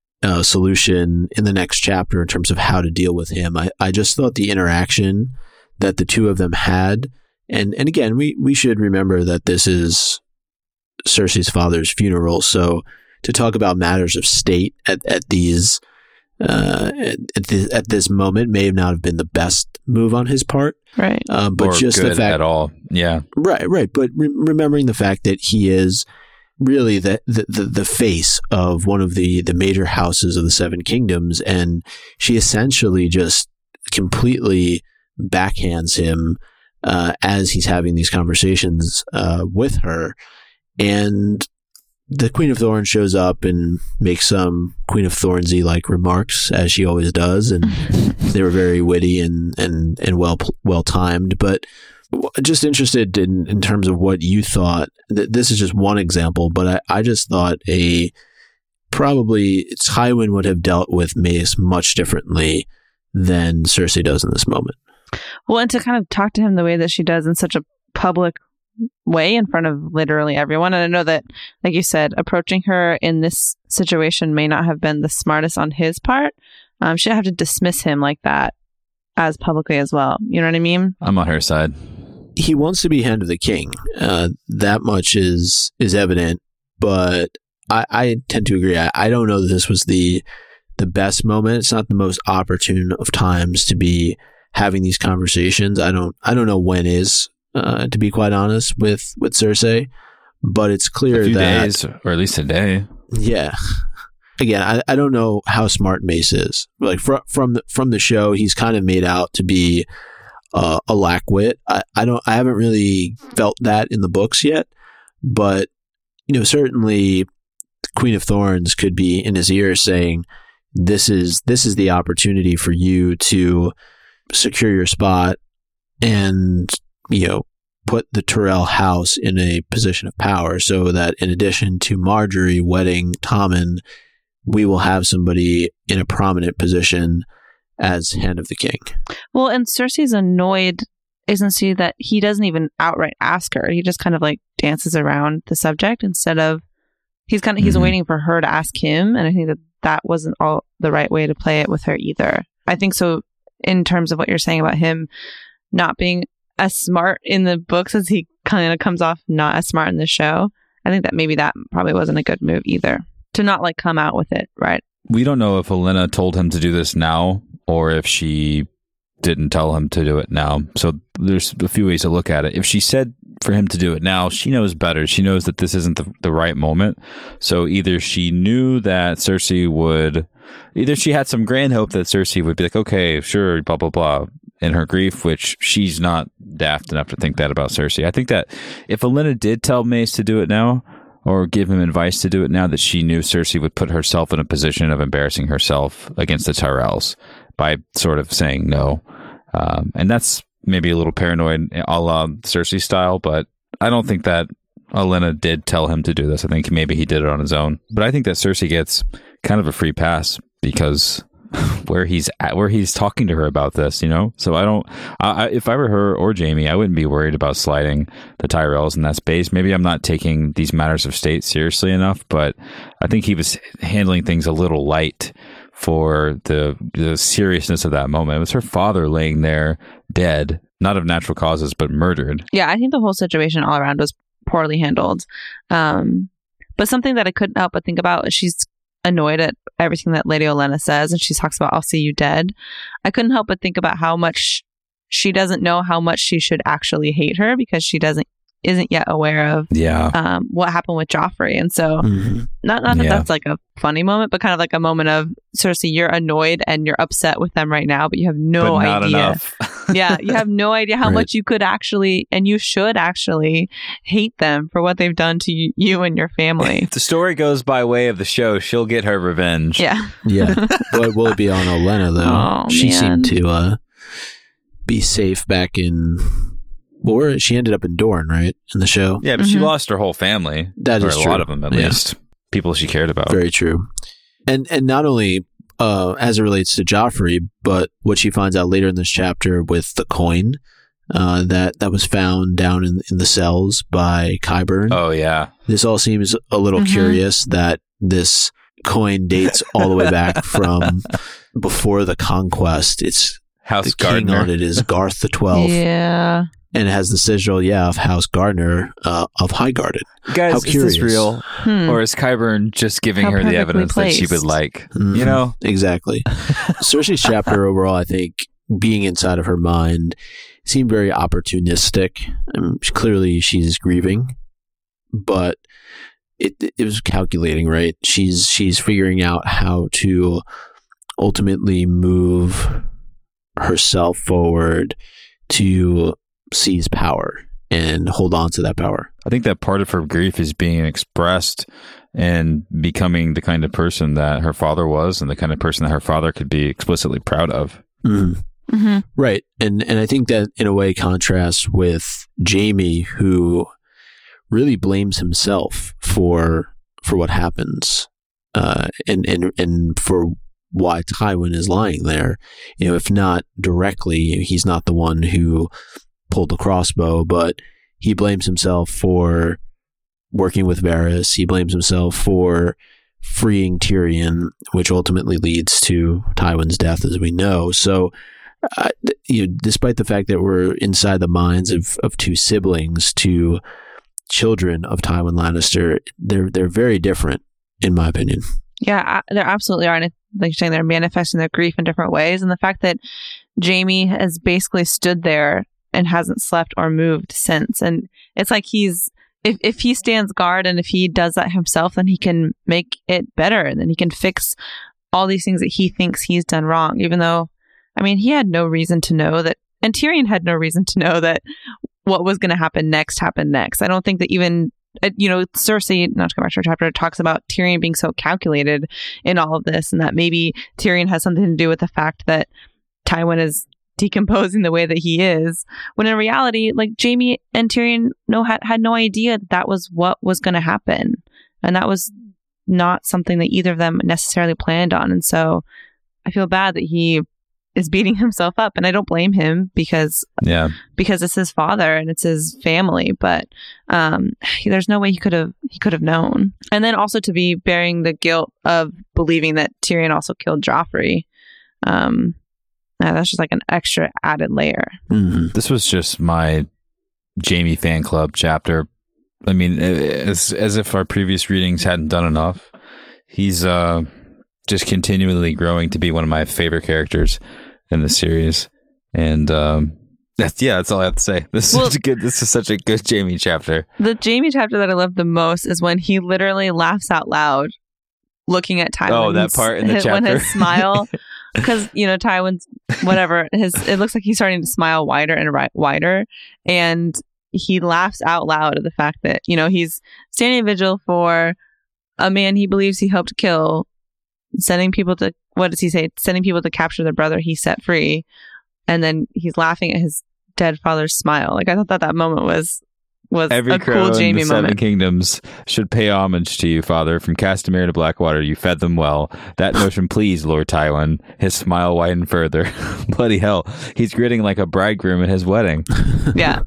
a solution in the next chapter in terms of how to deal with him, I, I just thought the interaction that the two of them had, and, and again, we, we should remember that this is Cersei's father's funeral, so to talk about matters of state at, at these uh, at, at, this, at this moment may not have been the best move on his part. Right. Uh, but or just good the fact at all. Yeah. Right, right. But re- remembering the fact that he is really the, the, the, the face of one of the, the major houses of the Seven Kingdoms, and she essentially just completely backhands him uh, as he's having these conversations uh, with her. And the Queen of Thorns shows up and makes some Queen of Thornsy like remarks, as she always does, and they were very witty and and and well well timed. But just interested in, in terms of what you thought. This is just one example, but I, I just thought a probably Tywin would have dealt with Mace much differently than Cersei does in this moment. Well, and to kind of talk to him the way that she does in such a public way in front of literally everyone. And I know that, like you said, approaching her in this situation may not have been the smartest on his part. Um, she didn't have to dismiss him like that as publicly as well. You know what I mean? I'm on her side. He wants to be Hand of the King. Uh, that much is is evident, but I, I tend to agree. I, I don't know that this was the the best moment. It's not the most opportune of times to be having these conversations. I don't I don't know when is, uh, to be quite honest, with, with Cersei, but it's clear A few that days, or at least a day. Yeah. Again, I, I don't know how smart Mace is. Like from from the, from the show, he's kind of made out to be uh, a lackwit. I, I don't. I haven't really felt that in the books yet, but you know, certainly, Queen of Thorns could be in his ear saying, "This is this is the opportunity for you to secure your spot and you know put the Tyrell house in a position of power, so that in addition to Marjorie wedding Tommen, we will have somebody in a prominent position as Hand of the King." Well, and Cersei's annoyed, isn't she, that he doesn't even outright ask her. He just kind of like dances around the subject instead of, he's kind of, he's Mhm. waiting for her to ask him. And I think that that wasn't all the right way to play it with her either. I think so in terms of what you're saying about him not being as smart in the books as he kind of comes off not as smart in the show. I think that maybe that probably wasn't a good move either, to not like come out with it, right? We don't know if Olenna told him to do this now or if she didn't tell him to do it now. So there's a few ways to look at it. If she said for him to do it now, she knows better. She knows that this isn't the, the right moment. So either she knew that Cersei would, either she had some grand hope that Cersei would be like, okay, sure, blah, blah, blah, in her grief, which she's not daft enough to think that about Cersei. I think that if Olenna did tell Mace to do it now, or give him advice to do it now, that she knew Cersei would put herself in a position of embarrassing herself against the Tyrells by sort of saying no. Um, and that's maybe a little paranoid a la Cersei style, but I don't think that Olenna did tell him to do this. I think maybe he did it on his own. But I think that Cersei gets kind of a free pass because where he's at, where he's talking to her about this, you know? So I don't, I, if I were her or Jaime, I wouldn't be worried about sliding the Tyrells in that space. Maybe I'm not taking these matters of state seriously enough, but I think he was handling things a little light for the the seriousness of that moment. It was her father laying there dead, not of natural causes, but murdered. Yeah, I think the whole situation all around was poorly handled. Um, but something that I couldn't help but think about is she's annoyed at everything that Lady Olenna says, and she talks about, "I'll see you dead." I couldn't help but think about how much she doesn't know how much she should actually hate her because she doesn't isn't yet aware of yeah um, what happened with Joffrey. And so Mm-hmm. not, not that Yeah. that's like a funny moment, but kind of like a moment of, Cersei, you're annoyed and you're upset with them right now, but you have no but not idea. enough. Yeah, you have no idea how Right. much you could actually, and you should actually hate them for what they've done to you, you and your family. If the story goes by way of the show, she'll get her revenge. Yeah. Yeah. But will it be on Olenna, though? Oh, she man. seemed to uh, be safe back in... Well, where, she ended up in Dorne, right? In the show? Yeah, but she Mhm. lost her whole family. That or is a true. lot of them, at Yeah. least. People she cared about. Very true. And and not only uh, as it relates to Joffrey, but what she finds out later in this chapter with the coin uh, that, that was found down in, in the cells by Qyburn. Oh, yeah. This all seems a little Mhm. curious that this coin dates all the way back from before the conquest. It's House the king Gardner. on it is Garth the Twelfth, Yeah. and it has the sigil, yeah, of House Gardner uh, of Highgarden. Guys, How is curious. this real? Hmm. Or is Qyburn just giving How her the perfectly evidence that she would placed. like? Mhm. You know? Exactly. Cersei's chapter overall, I think, being inside of her mind, seemed very opportunistic. Um, clearly, she's grieving, but it it was calculating, right? She's she's figuring out how to ultimately move herself forward to seize power and hold on to that power. I think that part of her grief is being expressed and becoming the kind of person that her father was and the kind of person that her father could be explicitly proud of. Mm. Mm-hmm. Right. And and I think that in a way contrasts with Jaime, who really blames himself for for what happens uh, and, and, and for why Tywin is lying there. You know, if not directly, he's not the one who pulled the crossbow, but he blames himself for working with Varys. He blames himself for freeing Tyrion, which ultimately leads to Tywin's death, as we know. So, uh, you know, despite the fact that we're inside the minds of, of two siblings, two children of Tywin Lannister, they're they're very different, in my opinion. Yeah, I- there absolutely are. And it, like you're saying, they're manifesting their grief in different ways. And the fact that Jaime has basically stood there and hasn't slept or moved since. And it's like he's if if he stands guard and if he does that himself, then he can make it better, and then he can fix all these things that he thinks he's done wrong. Even though, I mean, he had no reason to know that, and Tyrion had no reason to know that what was going to happen next happened next. I don't think that even, uh, you know, Cersei, not to go back to her chapter, talks about Tyrion being so calculated in all of this, and that maybe Tyrion has something to do with the fact that Tywin is decomposing the way that he is, when in reality, like, Jaime and Tyrion no had, had no idea that, that was what was going to happen, and that was not something that either of them necessarily planned on. And so I feel bad that he is beating himself up, and I don't blame him, because yeah because it's his father and it's his family, but um there's no way he could have he could have known. And then also to be bearing the guilt of believing that Tyrion also killed Joffrey, um Uh, that's just like an extra added layer. Mm-hmm. This was just my Jaime fan club chapter. I mean, as as if our previous readings hadn't done enough. He's uh, just continually growing to be one of my favorite characters in the series, and um, that's yeah, that's all I have to say. This well, is such a good. This is such a good Jaime chapter. The Jaime chapter that I love the most is when he literally laughs out loud, looking at Tywin. Oh, that part in the his, chapter. When his smile. Because, you know, Tywin's, whatever, his it looks like he's starting to smile wider and ri- wider. And he laughs out loud at the fact that, you know, he's standing vigil for a man he believes he helped kill, sending people to, what does he say? Sending people to capture the brother he set free. And then he's laughing at his dead father's smile. Like, I thought that that moment was was Every a crow cool Jaime in the Seven moment. Kingdoms should pay homage to you, Father. From Castamere to Blackwater, you fed them well. That notion pleased Lord Tywin. His smile widened further. Bloody hell, he's grinning like a bridegroom at his wedding. Yeah.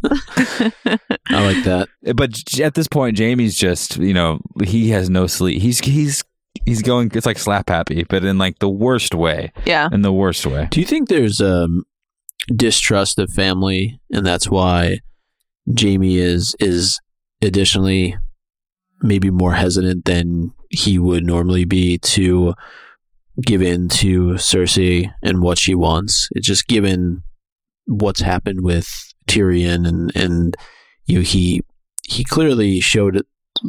I like that. But at this point, Jaime's just, you know, he has no sleep. He's he's he's going. It's like slap happy, but in like the worst way. Yeah. In the worst way. Do you think there's um, distrust of family, and that's why Jaime is is additionally maybe more hesitant than he would normally be to give in to Cersei and what she wants? It's just given what's happened with Tyrion, and and you know, he he clearly showed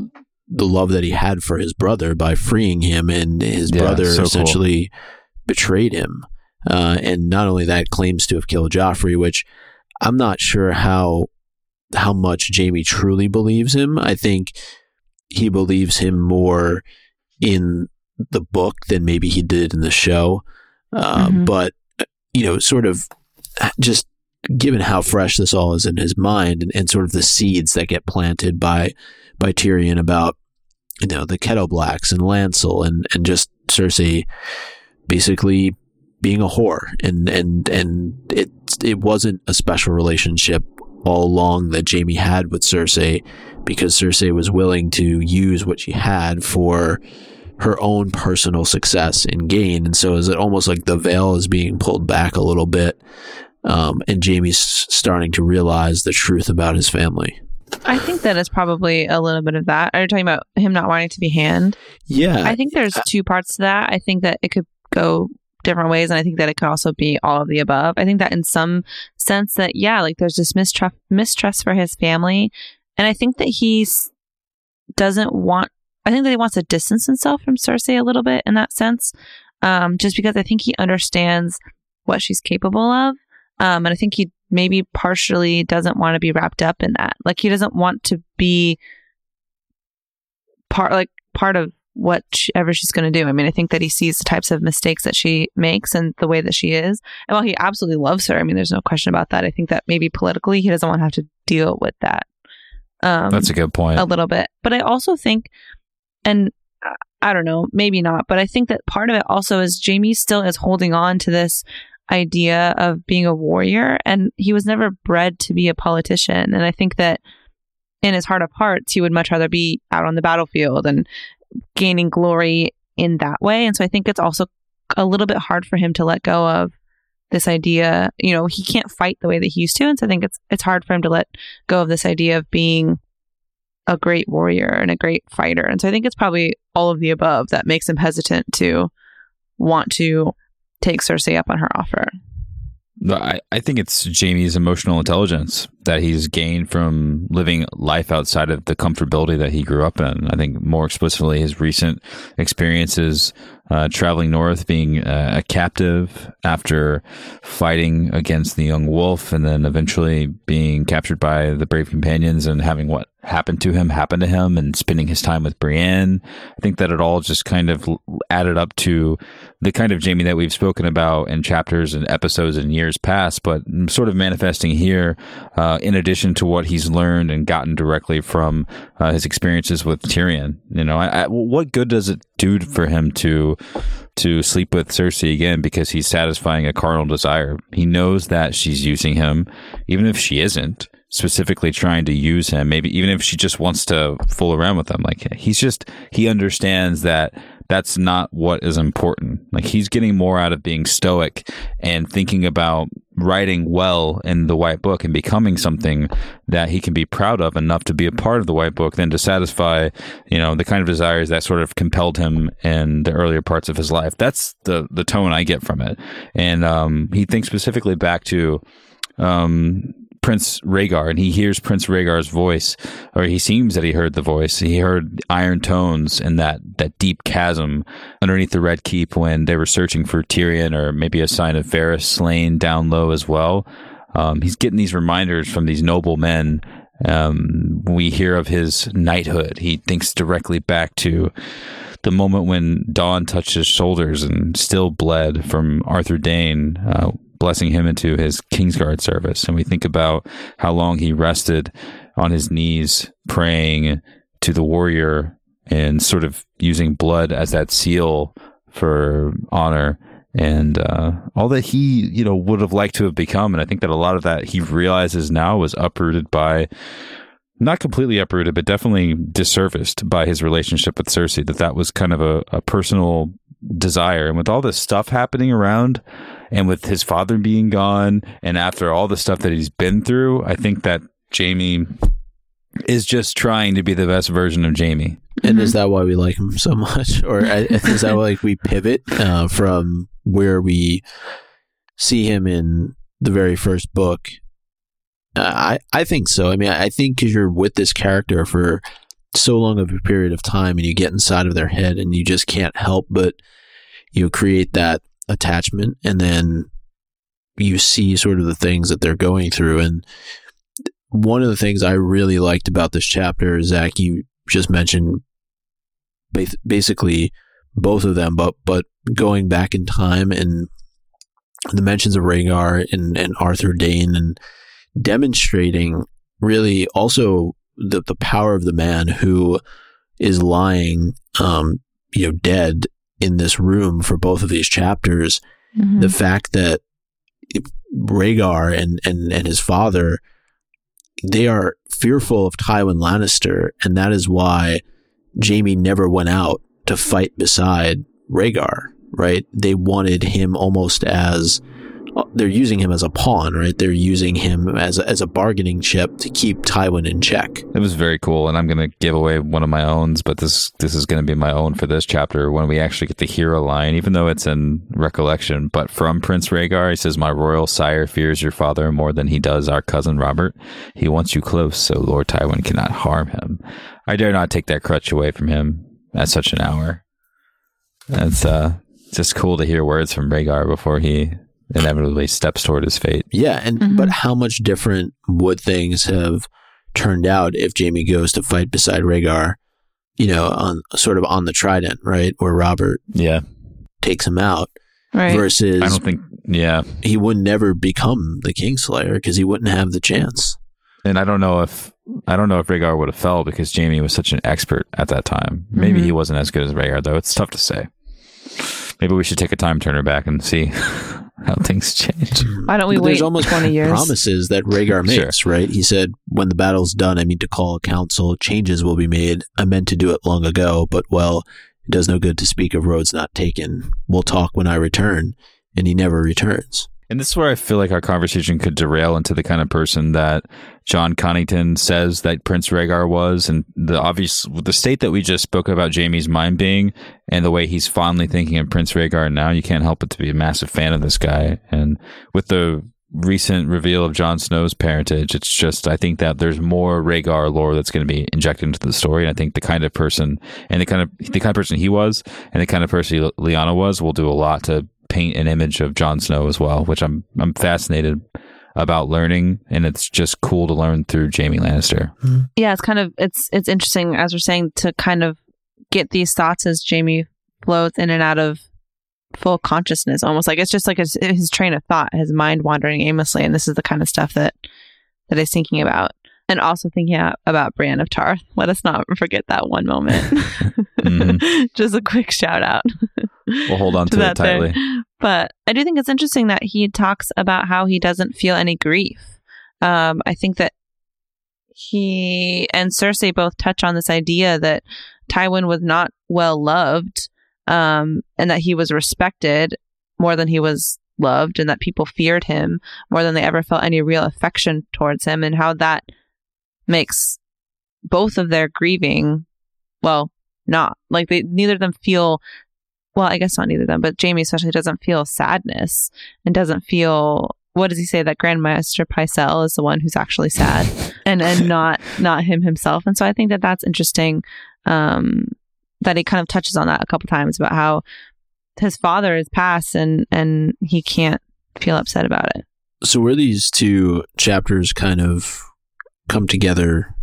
the love that he had for his brother by freeing him, and his Yeah, brother so essentially cool. betrayed him. Uh, and not only that, claims to have killed Joffrey, which I'm not sure how how much Jaime truly believes him. I think he believes him more in the book than maybe he did in the show. Uh, Mm-hmm. But, you know, sort of just given how fresh this all is in his mind, and, and sort of the seeds that get planted by by Tyrion about, you know, the Kettle Blacks and Lancel, and, and just Cersei basically being a whore. And, and, and it, it wasn't a special relationship all along that Jaime had with Cersei, because Cersei was willing to use what she had for her own personal success and gain. And so is it almost like the veil is being pulled back a little bit, um, and Jaime's starting to realize the truth about his family. I think that it's probably a little bit of that. Are you talking about him not wanting to be hand? Yeah. I think there's two parts to that. I think that it could go different ways, and I think that it could also be all of the above. I think that in some sense that, yeah, like there's this mistrust mistrust for his family, and I think that he doesn't want I think that he wants to distance himself from Cersei a little bit in that sense, um, just because I think he understands what she's capable of, um, and I think he maybe partially doesn't want to be wrapped up in that. Like, he doesn't want to be part like part of whatever she's going to do. I mean, I think that he sees the types of mistakes that she makes and the way that she is. And while he absolutely loves her, I mean, there's no question about that. I think that maybe politically he doesn't want to have to deal with that. Um, That's a good point. A little bit. But I also think, and I don't know, maybe not, but I think that part of it also is Jaime still is holding on to this idea of being a warrior, and he was never bred to be a politician. And I think that in his heart of hearts, he would much rather be out on the battlefield and gaining glory in that way. And so I think it's also a little bit hard for him to let go of this idea. You know, he can't fight the way that he used to. And so I think it's it's hard for him to let go of this idea of being a great warrior and a great fighter. And so I think it's probably all of the above that makes him hesitant to want to take Cersei up on her offer. I, I think it's Jaime's emotional intelligence that he's gained from living life outside of the comfortability that he grew up in. I think more explicitly his recent experiences uh, traveling north, being uh, a captive after fighting against the young wolf, and then eventually being captured by the brave companions and having what happened to him happen to him, and spending his time with Brienne. I think that it all just kind of added up to the kind of Jaime that we've spoken about in chapters and episodes in years past, but sort of manifesting here uh, in addition to what he's learned and gotten directly from uh, his experiences with Tyrion. You know, I, I, what good does it do for him to to sleep with Cersei again because he's satisfying a carnal desire? He knows that she's using him, even if she isn't specifically trying to use him, maybe even if she just wants to fool around with him. Like, he's just, he understands that that's not what is important. Like, he's getting more out of being stoic and thinking about writing well in the White Book and becoming something that he can be proud of enough to be a part of the White Book than to satisfy, you know, the kind of desires that sort of compelled him in the earlier parts of his life. That's the, the tone I get from it. And um, he thinks specifically back to um, Prince Rhaegar, and he hears Prince Rhaegar's voice, or he seems that he heard the voice. He heard iron tones in that, that deep chasm underneath the Red Keep when they were searching for Tyrion, or maybe a sign of Varys slain down low as well. Um, he's getting these reminders from these noble men. Um, we hear of his knighthood. He thinks directly back to the moment when Dawn touched his shoulders and still bled from Arthur Dayne, uh, blessing him into his Kingsguard service. And we think about how long he rested on his knees praying to the warrior and sort of using blood as that seal for honor, and uh, all that he, you know, would have liked to have become. And I think that a lot of that he realizes now was uprooted by, not completely uprooted, but definitely disserviced by his relationship with Cersei, that that was kind of a, a personal desire. And with all this stuff happening around, and with his father being gone, and after all the stuff that he's been through, I think that Jaime is just trying to be the best version of Jaime. And mm-hmm. is that why we like him so much? Or is that why, like, we pivot uh, from where we see him in the very first book? Uh, I, I think so. I mean, I think because you're with this character for so long of a period of time, and you get inside of their head, and you just can't help but, you know, create that attachment, and then you see sort of the things that they're going through. And one of the things I really liked about this chapter, Zach, you just mentioned basically both of them, but but going back in time and the mentions of Rhaegar and, and Arthur Dayne, and demonstrating really also the, the power of the man who is lying, um, you know, dead in this room for both of these chapters. Mm-hmm. The fact that Rhaegar and, and, and his father, they are fearful of Tywin Lannister, and that is why Jaime never went out to fight beside Rhaegar, right? They wanted him almost as, they're using him as a pawn, right? They're using him as a, as a bargaining chip to keep Tywin in check. It was very cool, and I'm going to give away one of my owns, but this this is going to be my own for this chapter when we actually get the hero line, even though it's in recollection, but from Prince Rhaegar. He says, "My royal sire fears your father more than he does our cousin Robert. He wants you close, so Lord Tywin cannot harm him. I dare not take that crutch away from him at such an hour." It's uh, just cool to hear words from Rhaegar before he inevitably steps toward his fate. Yeah, and mm-hmm. but how much different would things have turned out if Jaime goes to fight beside Rhaegar, you know, on sort of on the Trident, right, where Robert yeah takes him out, right? Versus, I don't think, yeah, he would never become the Kingslayer because he wouldn't have the chance. And I don't know if I don't know if Rhaegar would have fell because Jaime was such an expert at that time. Maybe mm-hmm. he wasn't as good as Rhaegar, though. It's tough to say. Maybe we should take a time turner back and see how things change. Why don't we but wait there's almost twenty years? Promises that Rhaegar makes, sure. right? He said, "When the battle's done, I mean to call a council. Changes will be made. I meant to do it long ago, but, well, it does no good to speak of roads not taken. We'll talk when I return." And he never returns, And this is where I feel like our conversation could derail into the kind of person that John Connington says that Prince Rhaegar was, and the obvious, the state that we just spoke about Jaime's mind being, and the way he's fondly thinking of Prince Rhaegar now. You can't help but to be a massive fan of this guy. And with the recent reveal of Jon Snow's parentage, it's just, I think that there's more Rhaegar lore that's going to be injected into the story. And I think the kind of person, and the kind of the kind of person he was, and the kind of person Lyanna was, will do a lot to paint an image of Jon Snow as well, which I'm I'm fascinated about learning, and it's just cool to learn through Jaime Lannister. Yeah, it's kind of it's it's interesting, as we're saying, to kind of get these thoughts as Jaime floats in and out of full consciousness, almost like it's just like his, his train of thought, his mind wandering aimlessly, and this is the kind of stuff that that he's thinking about. And also thinking about Brienne of Tarth. Let us not forget that one moment. Mm-hmm. Just a quick shout out. We'll hold on to, to it tightly. There. But I do think it's interesting that he talks about how he doesn't feel any grief. Um, I think that he and Cersei both touch on this idea that Tywin was not well loved, um, and that he was respected more than he was loved, and that people feared him more than they ever felt any real affection towards him, and how that makes both of their grieving, well, not like they neither of them feel, well, I guess not neither of them, but Jaime especially doesn't feel sadness and doesn't feel, what does he say, that Grandmaster Pycelle is the one who's actually sad and and not not him himself. And so I think that that's interesting, um, that he kind of touches on that a couple times about how his father is passed and and he can't feel upset about it. So where these two chapters kind of come together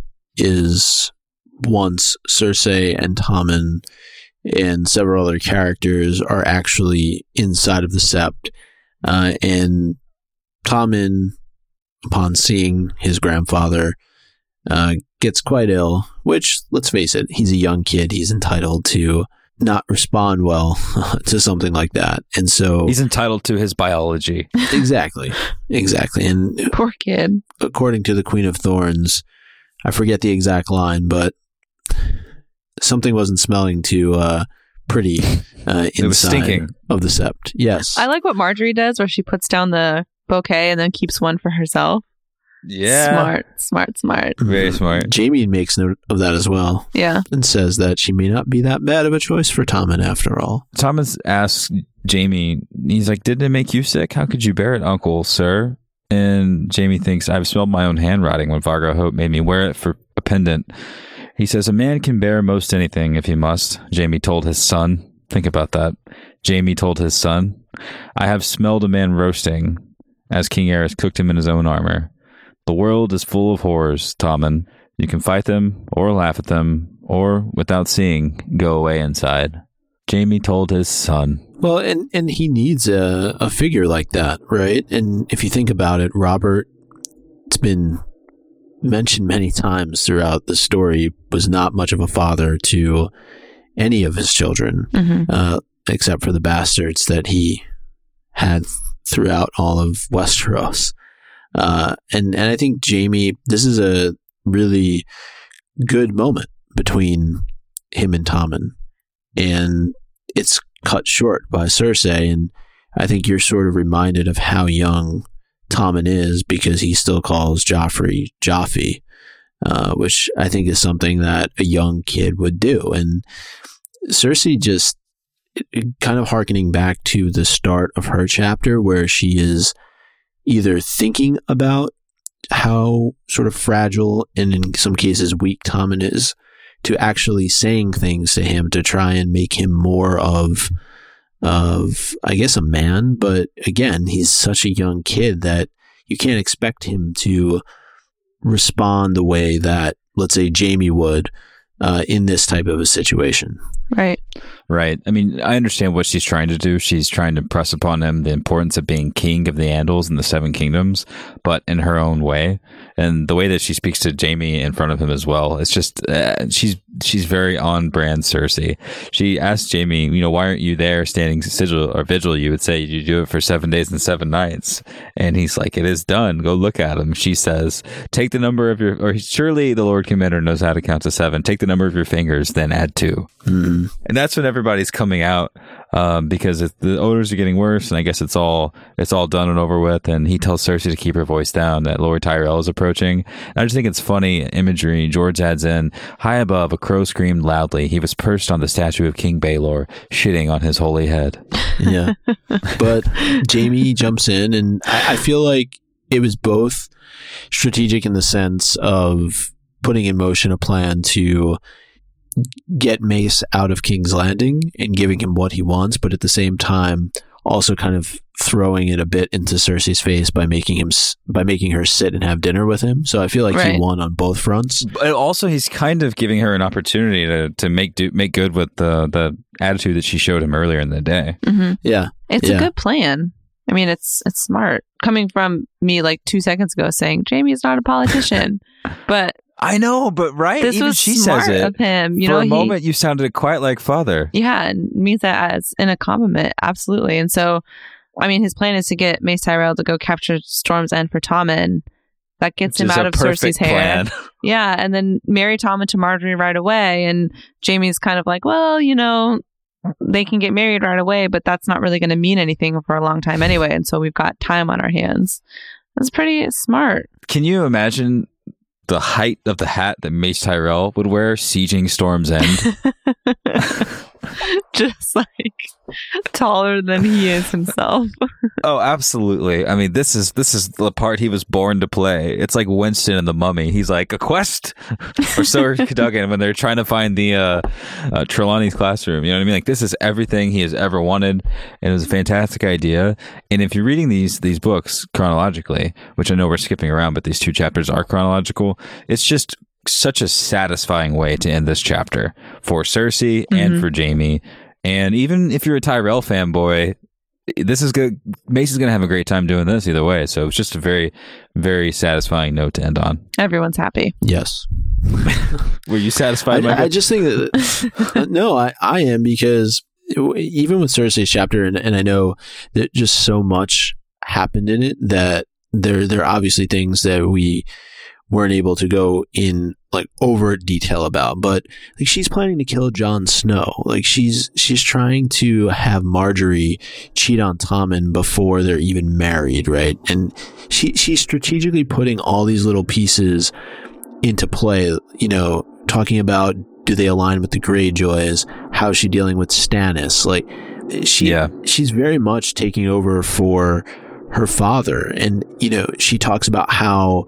is once Cersei and Tommen and several other characters are actually inside of the Sept, uh, and Tommen, upon seeing his grandfather, uh, gets quite ill, which, let's face it, he's a young kid. He's entitled to not respond well to something like that. And so he's entitled to his biology. Exactly. Exactly. And poor kid. According to the Queen of Thorns, I forget the exact line, but something wasn't smelling too uh, pretty uh, inside it was stinking. Of the Sept. Yes. I like what Marjorie does, where she puts down the bouquet and then keeps one for herself. Yeah. Smart, smart, smart. Very smart. Jaime makes note of that as well. Yeah. And says that she may not be that bad of a choice for Tommen after all. Thomas asks Jaime, he's like, didn't it make you sick? How could you bear it, uncle, sir? And Jaime thinks, I've smelled my own handwriting when Vargo Hope made me wear it for a pendant. He says, a man can bear most anything if he must. Jaime told his son. Think about that. Jaime told his son, I have smelled a man roasting as King Aerys cooked him in his own armor. The world is full of horrors, Tommen. You can fight them, or laugh at them, or, without seeing, go away inside. Jaime told his son. Well, and, and he needs a, a figure like that, right? And if you think about it, Robert, it's been mentioned many times throughout the story, was not much of a father to any of his children, mm-hmm. uh, except for the bastards that he had throughout all of Westeros. Uh, and, and I think Jaime, this is a really good moment between him and Tommen. And it's cut short by Cersei. And I think you're sort of reminded of how young Tommen is because he still calls Joffrey Joffy, uh, which I think is something that a young kid would do. And Cersei just kind of hearkening back to the start of her chapter where she is either thinking about how sort of fragile and in some cases weak Tommen is to actually saying things to him to try and make him more of, of, I guess, a man. But again, he's such a young kid that you can't expect him to respond the way that, let's say, Jaime would uh, in this type of a situation. Right. Right. I mean, I understand what she's trying to do. She's trying to press upon him the importance of being king of the Andals and the Seven Kingdoms, but in her own way. And the way that she speaks to Jaime in front of him as well, it's just, uh, she's she's very on brand Cersei. She asked Jaime, you know, why aren't you there standing sigil or vigil? You would say you do it for seven days and seven nights. And he's like, it is done. Go look at him. She says, take the number of your, or surely the Lord Commander knows how to count to seven. Take the number of your fingers, then add two. Mm. Mm-hmm. And that's when everybody's coming out um, because it, the odors are getting worse, and I guess it's all it's all done and over with. And he tells Cersei to keep her voice down, that Lord Tyrell is approaching. And I just think it's funny imagery. George adds in, high above, a crow screamed loudly. He was perched on the statue of King Baelor, shitting on his holy head. Yeah. But Jaime jumps in, and I, I feel like it was both strategic in the sense of putting in motion a plan to get Mace out of King's Landing and giving him what he wants, but at the same time also kind of throwing it a bit into Cersei's face by making him by making her sit and have dinner with him. So I feel like right. he won on both fronts. But also, he's kind of giving her an opportunity to to make do, make good with the the attitude that she showed him earlier in the day. Mm-hmm. Yeah, it's yeah. a good plan. I mean, it's it's smart coming from me like two seconds ago saying Jaime's not a politician, but. I know, but right? This Even was she smart says it. of him. You For know, a he, moment, you sounded quite like father. Yeah, and means that as in a compliment, absolutely. And so, I mean, his plan is to get Mace Tyrell to go capture Storm's End for Tommen. That gets Which him out of Cersei's plan. hair. Yeah, and then marry Tommen to Marjorie right away. And Jaime's kind of like, well, you know, they can get married right away, but that's not really going to mean anything for a long time anyway. And so we've got time on our hands. That's pretty smart. Can you imagine the height of the hat that Mace Tyrell would wear sieging Storm's End? Just like taller than he is himself. Oh, absolutely. I mean, this is this is the part he was born to play. It's like Winston in The Mummy. He's like, a quest for Sir Cadogan when they're trying to find the uh, uh, Trelawney's classroom. You know what I mean? Like, this is everything he has ever wanted, and it was a fantastic idea. And if you're reading these these books chronologically, which I know we're skipping around, but these two chapters are chronological, it's just such a satisfying way to end this chapter for Cersei mm-hmm. and for Jaime. And even if you're a Tyrell fanboy, this is good. Mace is going to have a great time doing this either way. So it's just a very, very satisfying note to end on. Everyone's happy. Yes. Were you satisfied? I, I just think that, no, I, I am, because even with Cersei's chapter, and, and I know that just so much happened in it that there, there are obviously things that we weren't able to go in like overt detail about, but like she's planning to kill Jon Snow. Like she's she's trying to have Marjorie cheat on Tommen before they're even married, right? And she she's strategically putting all these little pieces into play, you know, talking about, do they align with the Greyjoys? How is she dealing with Stannis? Like she yeah. she's very much taking over for her father. And, you know, she talks about how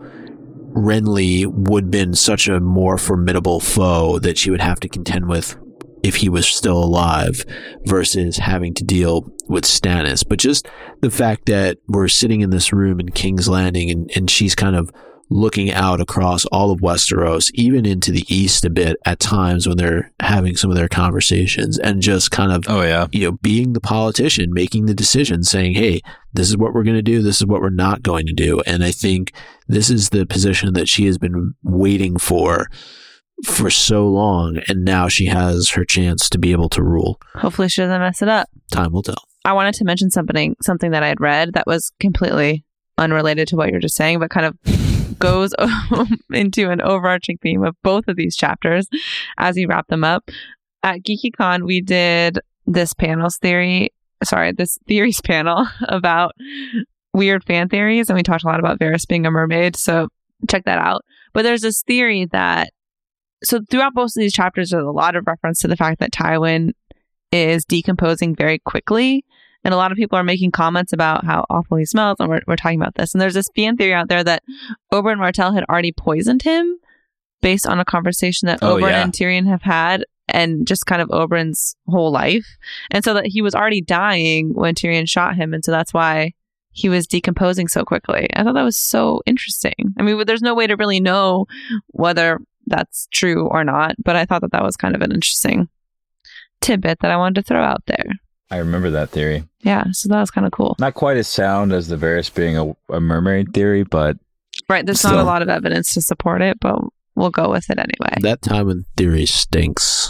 Renly would have been such a more formidable foe that she would have to contend with if he was still alive versus having to deal with Stannis. But just the fact that we're sitting in this room in King's Landing and, and she's kind of looking out across all of Westeros, even into the east a bit at times when they're having some of their conversations, and just kind of, oh yeah, you know, being the politician, making the decision, saying, hey, this is what we're going to do, this is what we're not going to do. And I think this is the position that she has been waiting for for so long, and now she has her chance to be able to rule. Hopefully she doesn't mess it up. Time will tell. I wanted to mention something something that I had read that was completely unrelated to what you're just saying, but kind of goes into an overarching theme of both of these chapters as we wrap them up. At GeekyCon, we did this panels theory, sorry, this theories panel about weird fan theories, and we talked a lot about Varys being a mermaid, so check that out. But there's this theory that, so throughout both of these chapters, there's a lot of reference to the fact that Tywin is decomposing very quickly. And a lot of people are making comments about how awful he smells, and we're, we're talking about this. And there's this fan theory out there that Oberyn Martell had already poisoned him based on a conversation that oh, Oberyn yeah. and Tyrion have had, and just kind of Oberyn's whole life. And so that he was already dying when Tyrion shot him. And so that's why he was decomposing so quickly. I thought that was so interesting. I mean, there's no way to really know whether that's true or not, but I thought that that was kind of an interesting tidbit that I wanted to throw out there. I remember that theory. Yeah, so that was kind of cool. Not quite as sound as the Varys being a, a mermaid theory, but right, there's still. not a lot of evidence to support it, but we'll go with it anyway. That Tywin theory stinks.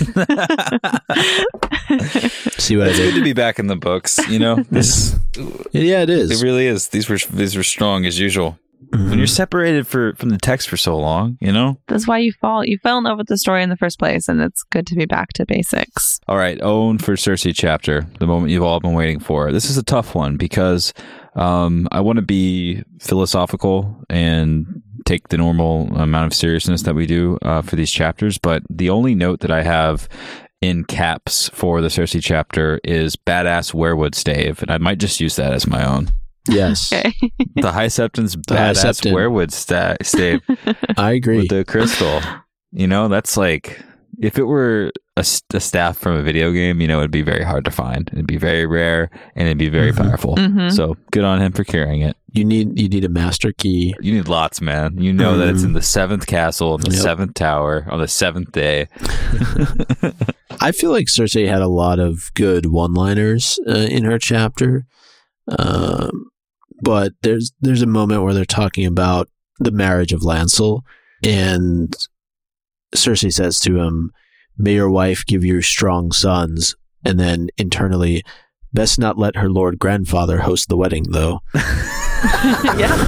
See what I It's did? good to be back in the books, you know? This, yeah, it is. it really is. These were these were strong as usual. Mhm. When you're separated for from the text for so long, you know? That's why you fall. You fell in love with the story in the first place, and it's good to be back to basics. All right, Own for Cersei chapter, the moment you've all been waiting for. This is a tough one because um, I want to be philosophical and take the normal amount of seriousness that we do uh, for these chapters, but the only note that I have in caps for the Cersei chapter is badass werewood stave, and I might just use that as my own. Yes. Okay. The High Septon's The High badass Septon. werewood sta- stave I agree. with the crystal. You know, that's like, if it were a, s- a staff from a video game, you know, it'd be very hard to find. It'd be very rare, and it'd be very Mhm. powerful. Mhm. So good on him for carrying it. You need you need a master key. You need lots, man. You know that it's in Mhm. the seventh castle, in the Yep. seventh tower, on the seventh day. I feel like Cersei had a lot of good one-liners uh, in her chapter, um, but there's there's a moment where they're talking about the marriage of Lancel, and Cersei says to him, "May your wife give you strong sons," and then internally, "Best not let her lord grandfather host the wedding, though." Yeah.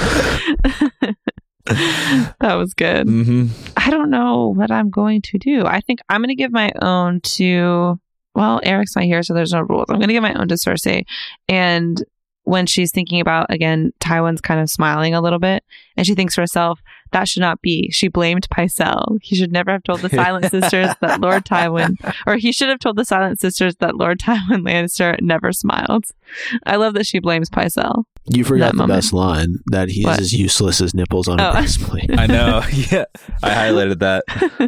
That was good. Mm-hmm. I don't know what I'm going to do. I think I'm going to give my own to, well, Eric's not here, so there's no rules. I'm going to give my own to Cersei. And when she's thinking about, again, Tywin's kind of smiling a little bit, and she thinks to herself, that should not be. She blamed Pycelle. He should never have told the Silent Sisters that Lord Tywin, or he should have told the Silent Sisters that Lord Tywin Lannister never smiled. I love that she blames Pycelle. You forgot That the moment. best line, that he's What? as useless as nipples on a Oh. breastplate. I know. Yeah, I highlighted that.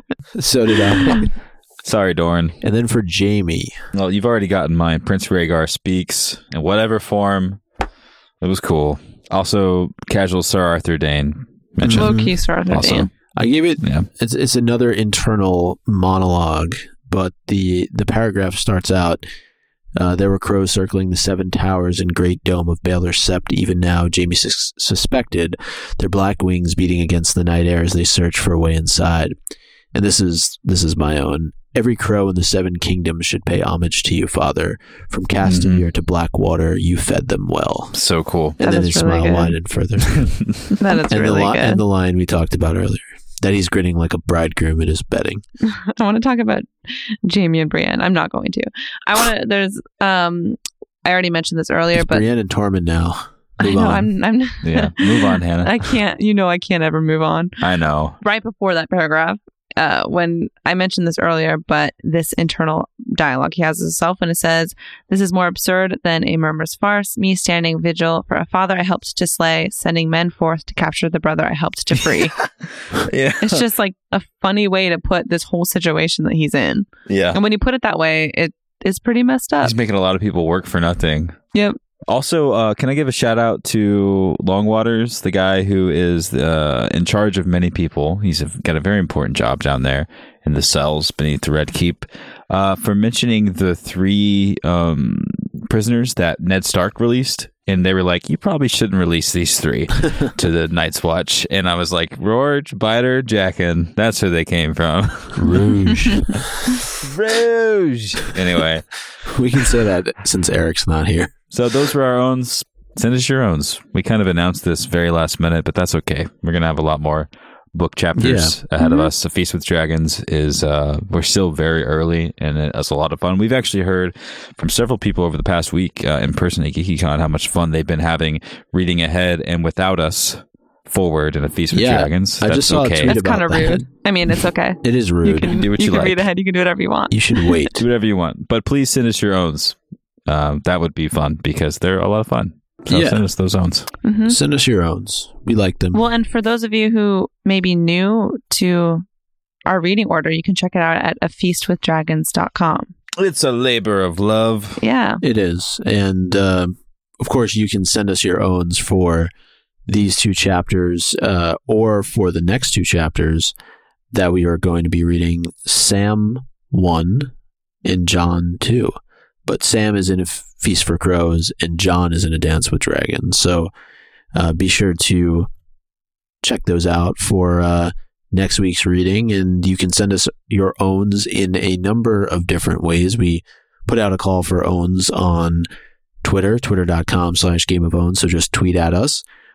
So did I. Sorry, Doran. And then for Jamie, Well, you've already gotten mine. Prince Rhaegar speaks in whatever form. It was cool. Also, casual Sir Arthur Dane mentioned. Low key Sir Arthur Also, Dane. I gave it. yeah. It's it's another internal monologue, but the the paragraph starts out. Uh, there were crows circling the seven towers and great dome of Baelor Sept. Even now, Jamie sus- suspected their black wings beating against the night air as they searched for a way inside. And this is this is my own. Every crow in the seven kingdoms should pay homage to you, Father. From Castamere to Blackwater, you fed them well. So cool. And That then is his really smile good. widened further. That is and, really the li- good. and the line we talked about earlier, that he's grinning like a bridegroom at his bedding. I want to talk about Jamie and Brienne. I'm not going to. I want to. There's. Um. I already mentioned this earlier, It's but Brienne and Tormund now. I Move know on. I'm. I'm. Yeah. Move on, Hannah. I can't. You know, I can't ever move on. I know. Right before that paragraph, uh, when I mentioned this earlier, but this internal dialogue he has with himself, and it says, "This is more absurd than a murmurous farce. Me standing vigil for a father I helped to slay, sending men forth to capture the brother I helped to free." Yeah. It's just like a funny way to put this whole situation that he's in. Yeah. And when you put it that way, it is pretty messed up. He's making a lot of people work for nothing. Yep. Also, uh, can I give a shout out to Longwaters, the guy who is uh, in charge of many people? He's a, got a very important job down there in the cells beneath the Red Keep, uh, for mentioning the three um, prisoners that Ned Stark released. And they were like, you probably shouldn't release these three to the Night's Watch. And I was like, Rorge, Biter, Jaqen. That's where they came from. Rouge. Rouge. Anyway, We can say that since Eric's not here. so those were our own. Send us your owns. We kind of announced this very last minute, but that's okay. We're going to have a lot more book chapters ahead Mhm. of us. A Feast with Dragons is, uh, we're still very early, and it's a lot of fun. We've actually heard from several people over the past week uh, in person at GeekyCon how much fun they've been having reading ahead and without us forward in A Feast with Yeah, Dragons. I That's just saw a okay. tweet That's about kind of that. rude. I mean, it's okay. It is You rude. can do what you, you can like. read ahead. You can do whatever you want. You should wait. Do whatever you want, but please send us your owns. Um, that would be fun because they're a lot of fun. So Yeah. send us those owns. hmm Send us your owns. We like them. Well, and for those of you who may be new to our reading order, you can check it out at a feast with dragons dot com. It's a labor of love. Yeah. It is. And uh, of course, you can send us your owns for these two chapters uh, or for the next two chapters that we are going to be reading, Sam one and John two. But Sam is in A Feast for Crows and John is in A Dance with Dragons. So uh, be sure to check those out for uh, next week's reading. And you can send us your owns in a number of different ways. We put out a call for owns on Twitter, twitter dot com slash game of owns. So just tweet at us.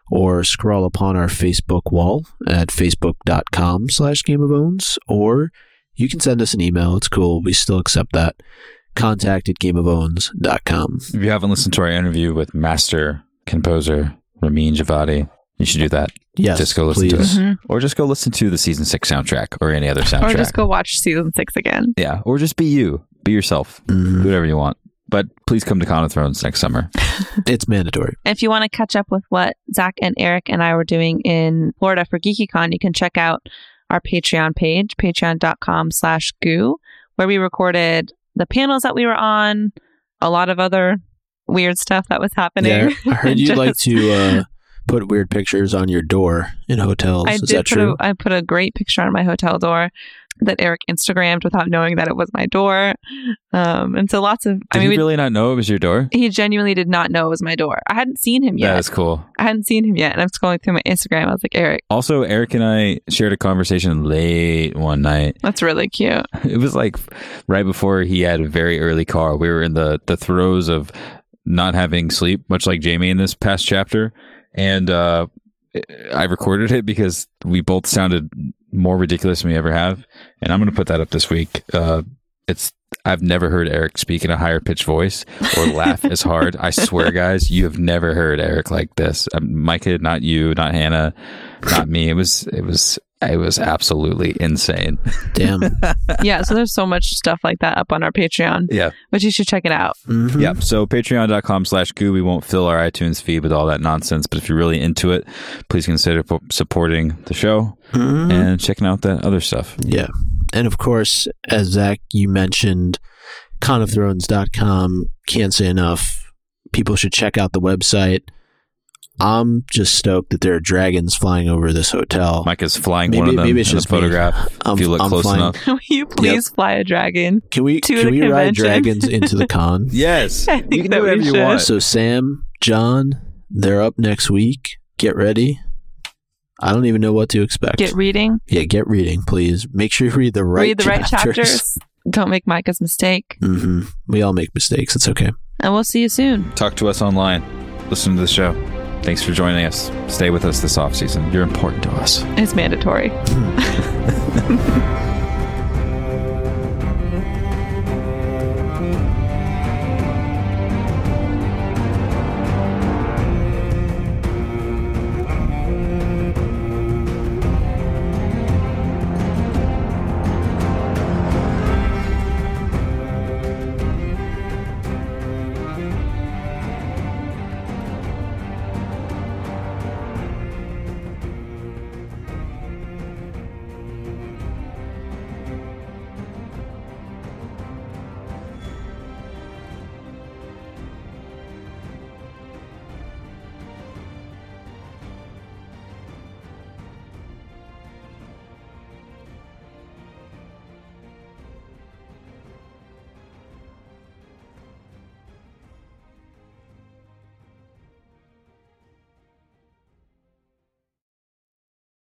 or scroll upon our Facebook wall at facebook.com slash Game of Owns, or you can send us an email. It's cool. We still accept that. Contact at game of owns dot com. If you haven't listened to our interview with master composer Ramin Djawadi, you should do that. Yes, just go listen please. to it. Mm-hmm. Or just go listen to the season six soundtrack or any other soundtrack. Or just go watch season six again. Yeah. Or just be you. Be yourself. Mm-hmm. Do whatever you want. But please come to Con of Thrones next summer. It's mandatory. If you want to catch up with what Zach and Eric and I were doing in Florida for GeekyCon, you can check out our Patreon page, patreon.com slash goo, where we recorded the panels that we were on, a lot of other weird stuff that was happening. Yeah, I heard you'd Just- like to uh, put weird pictures on your door in hotels. I Is did that put true? a, I put a great picture on my hotel door that Eric Instagrammed without knowing that it was my door. Um, and so lots of, Did I mean, you we, really not know it was your door? he genuinely did not know it was my door. I hadn't seen him yet. That is cool. I hadn't seen him yet. And I'm scrolling through my Instagram. I was like, Eric, Also, Eric and I shared a conversation late one night. that's really cute. It was like right before he had a very early call. We were in the, the throes of not having sleep, much like Jamie in this past chapter. And uh, I recorded it because we both sounded more ridiculous than we ever have. And I'm going to put that up this week. Uh, it's I've never heard Eric speak in a higher pitched voice or laugh as hard. I swear, guys, you have never heard Eric like this. Um, Micah, not you, not Hannah, not me. It was, it was, it was absolutely insane. Damn. Yeah. So there's so much stuff like that up on our Patreon, Yeah. which you should check it out. Mhm. Yep. So patreon.com slash goo. We won't fill our iTunes feed with all that nonsense, but if you're really into it, please consider po- supporting the show Mhm. and checking out that other stuff. Yeah. And of course, as Zach, you mentioned, con of thrones dot com. Can't say enough. People should check out the website. I'm just stoked that there are dragons flying over this hotel. Mike is flying Maybe- one of them maybe it's in the just me. photograph. I'm- if you look I'm close flying. enough. Will you please fly a dragon? Can we to can the we ride convention? dragons into the con? Yes. I You think can do that we whatever you should. want. So Sam, John, they're up next week. Get ready. I don't even know what to expect. Get reading. yeah, get reading, please. Make sure you read the right Read the right chapters. Don't make Micah's mistake. hmm We all make mistakes. It's okay. And we'll see you soon. Talk to us online. Listen to the show. Thanks for joining us. Stay with us this off season. You're important to us. It's mandatory.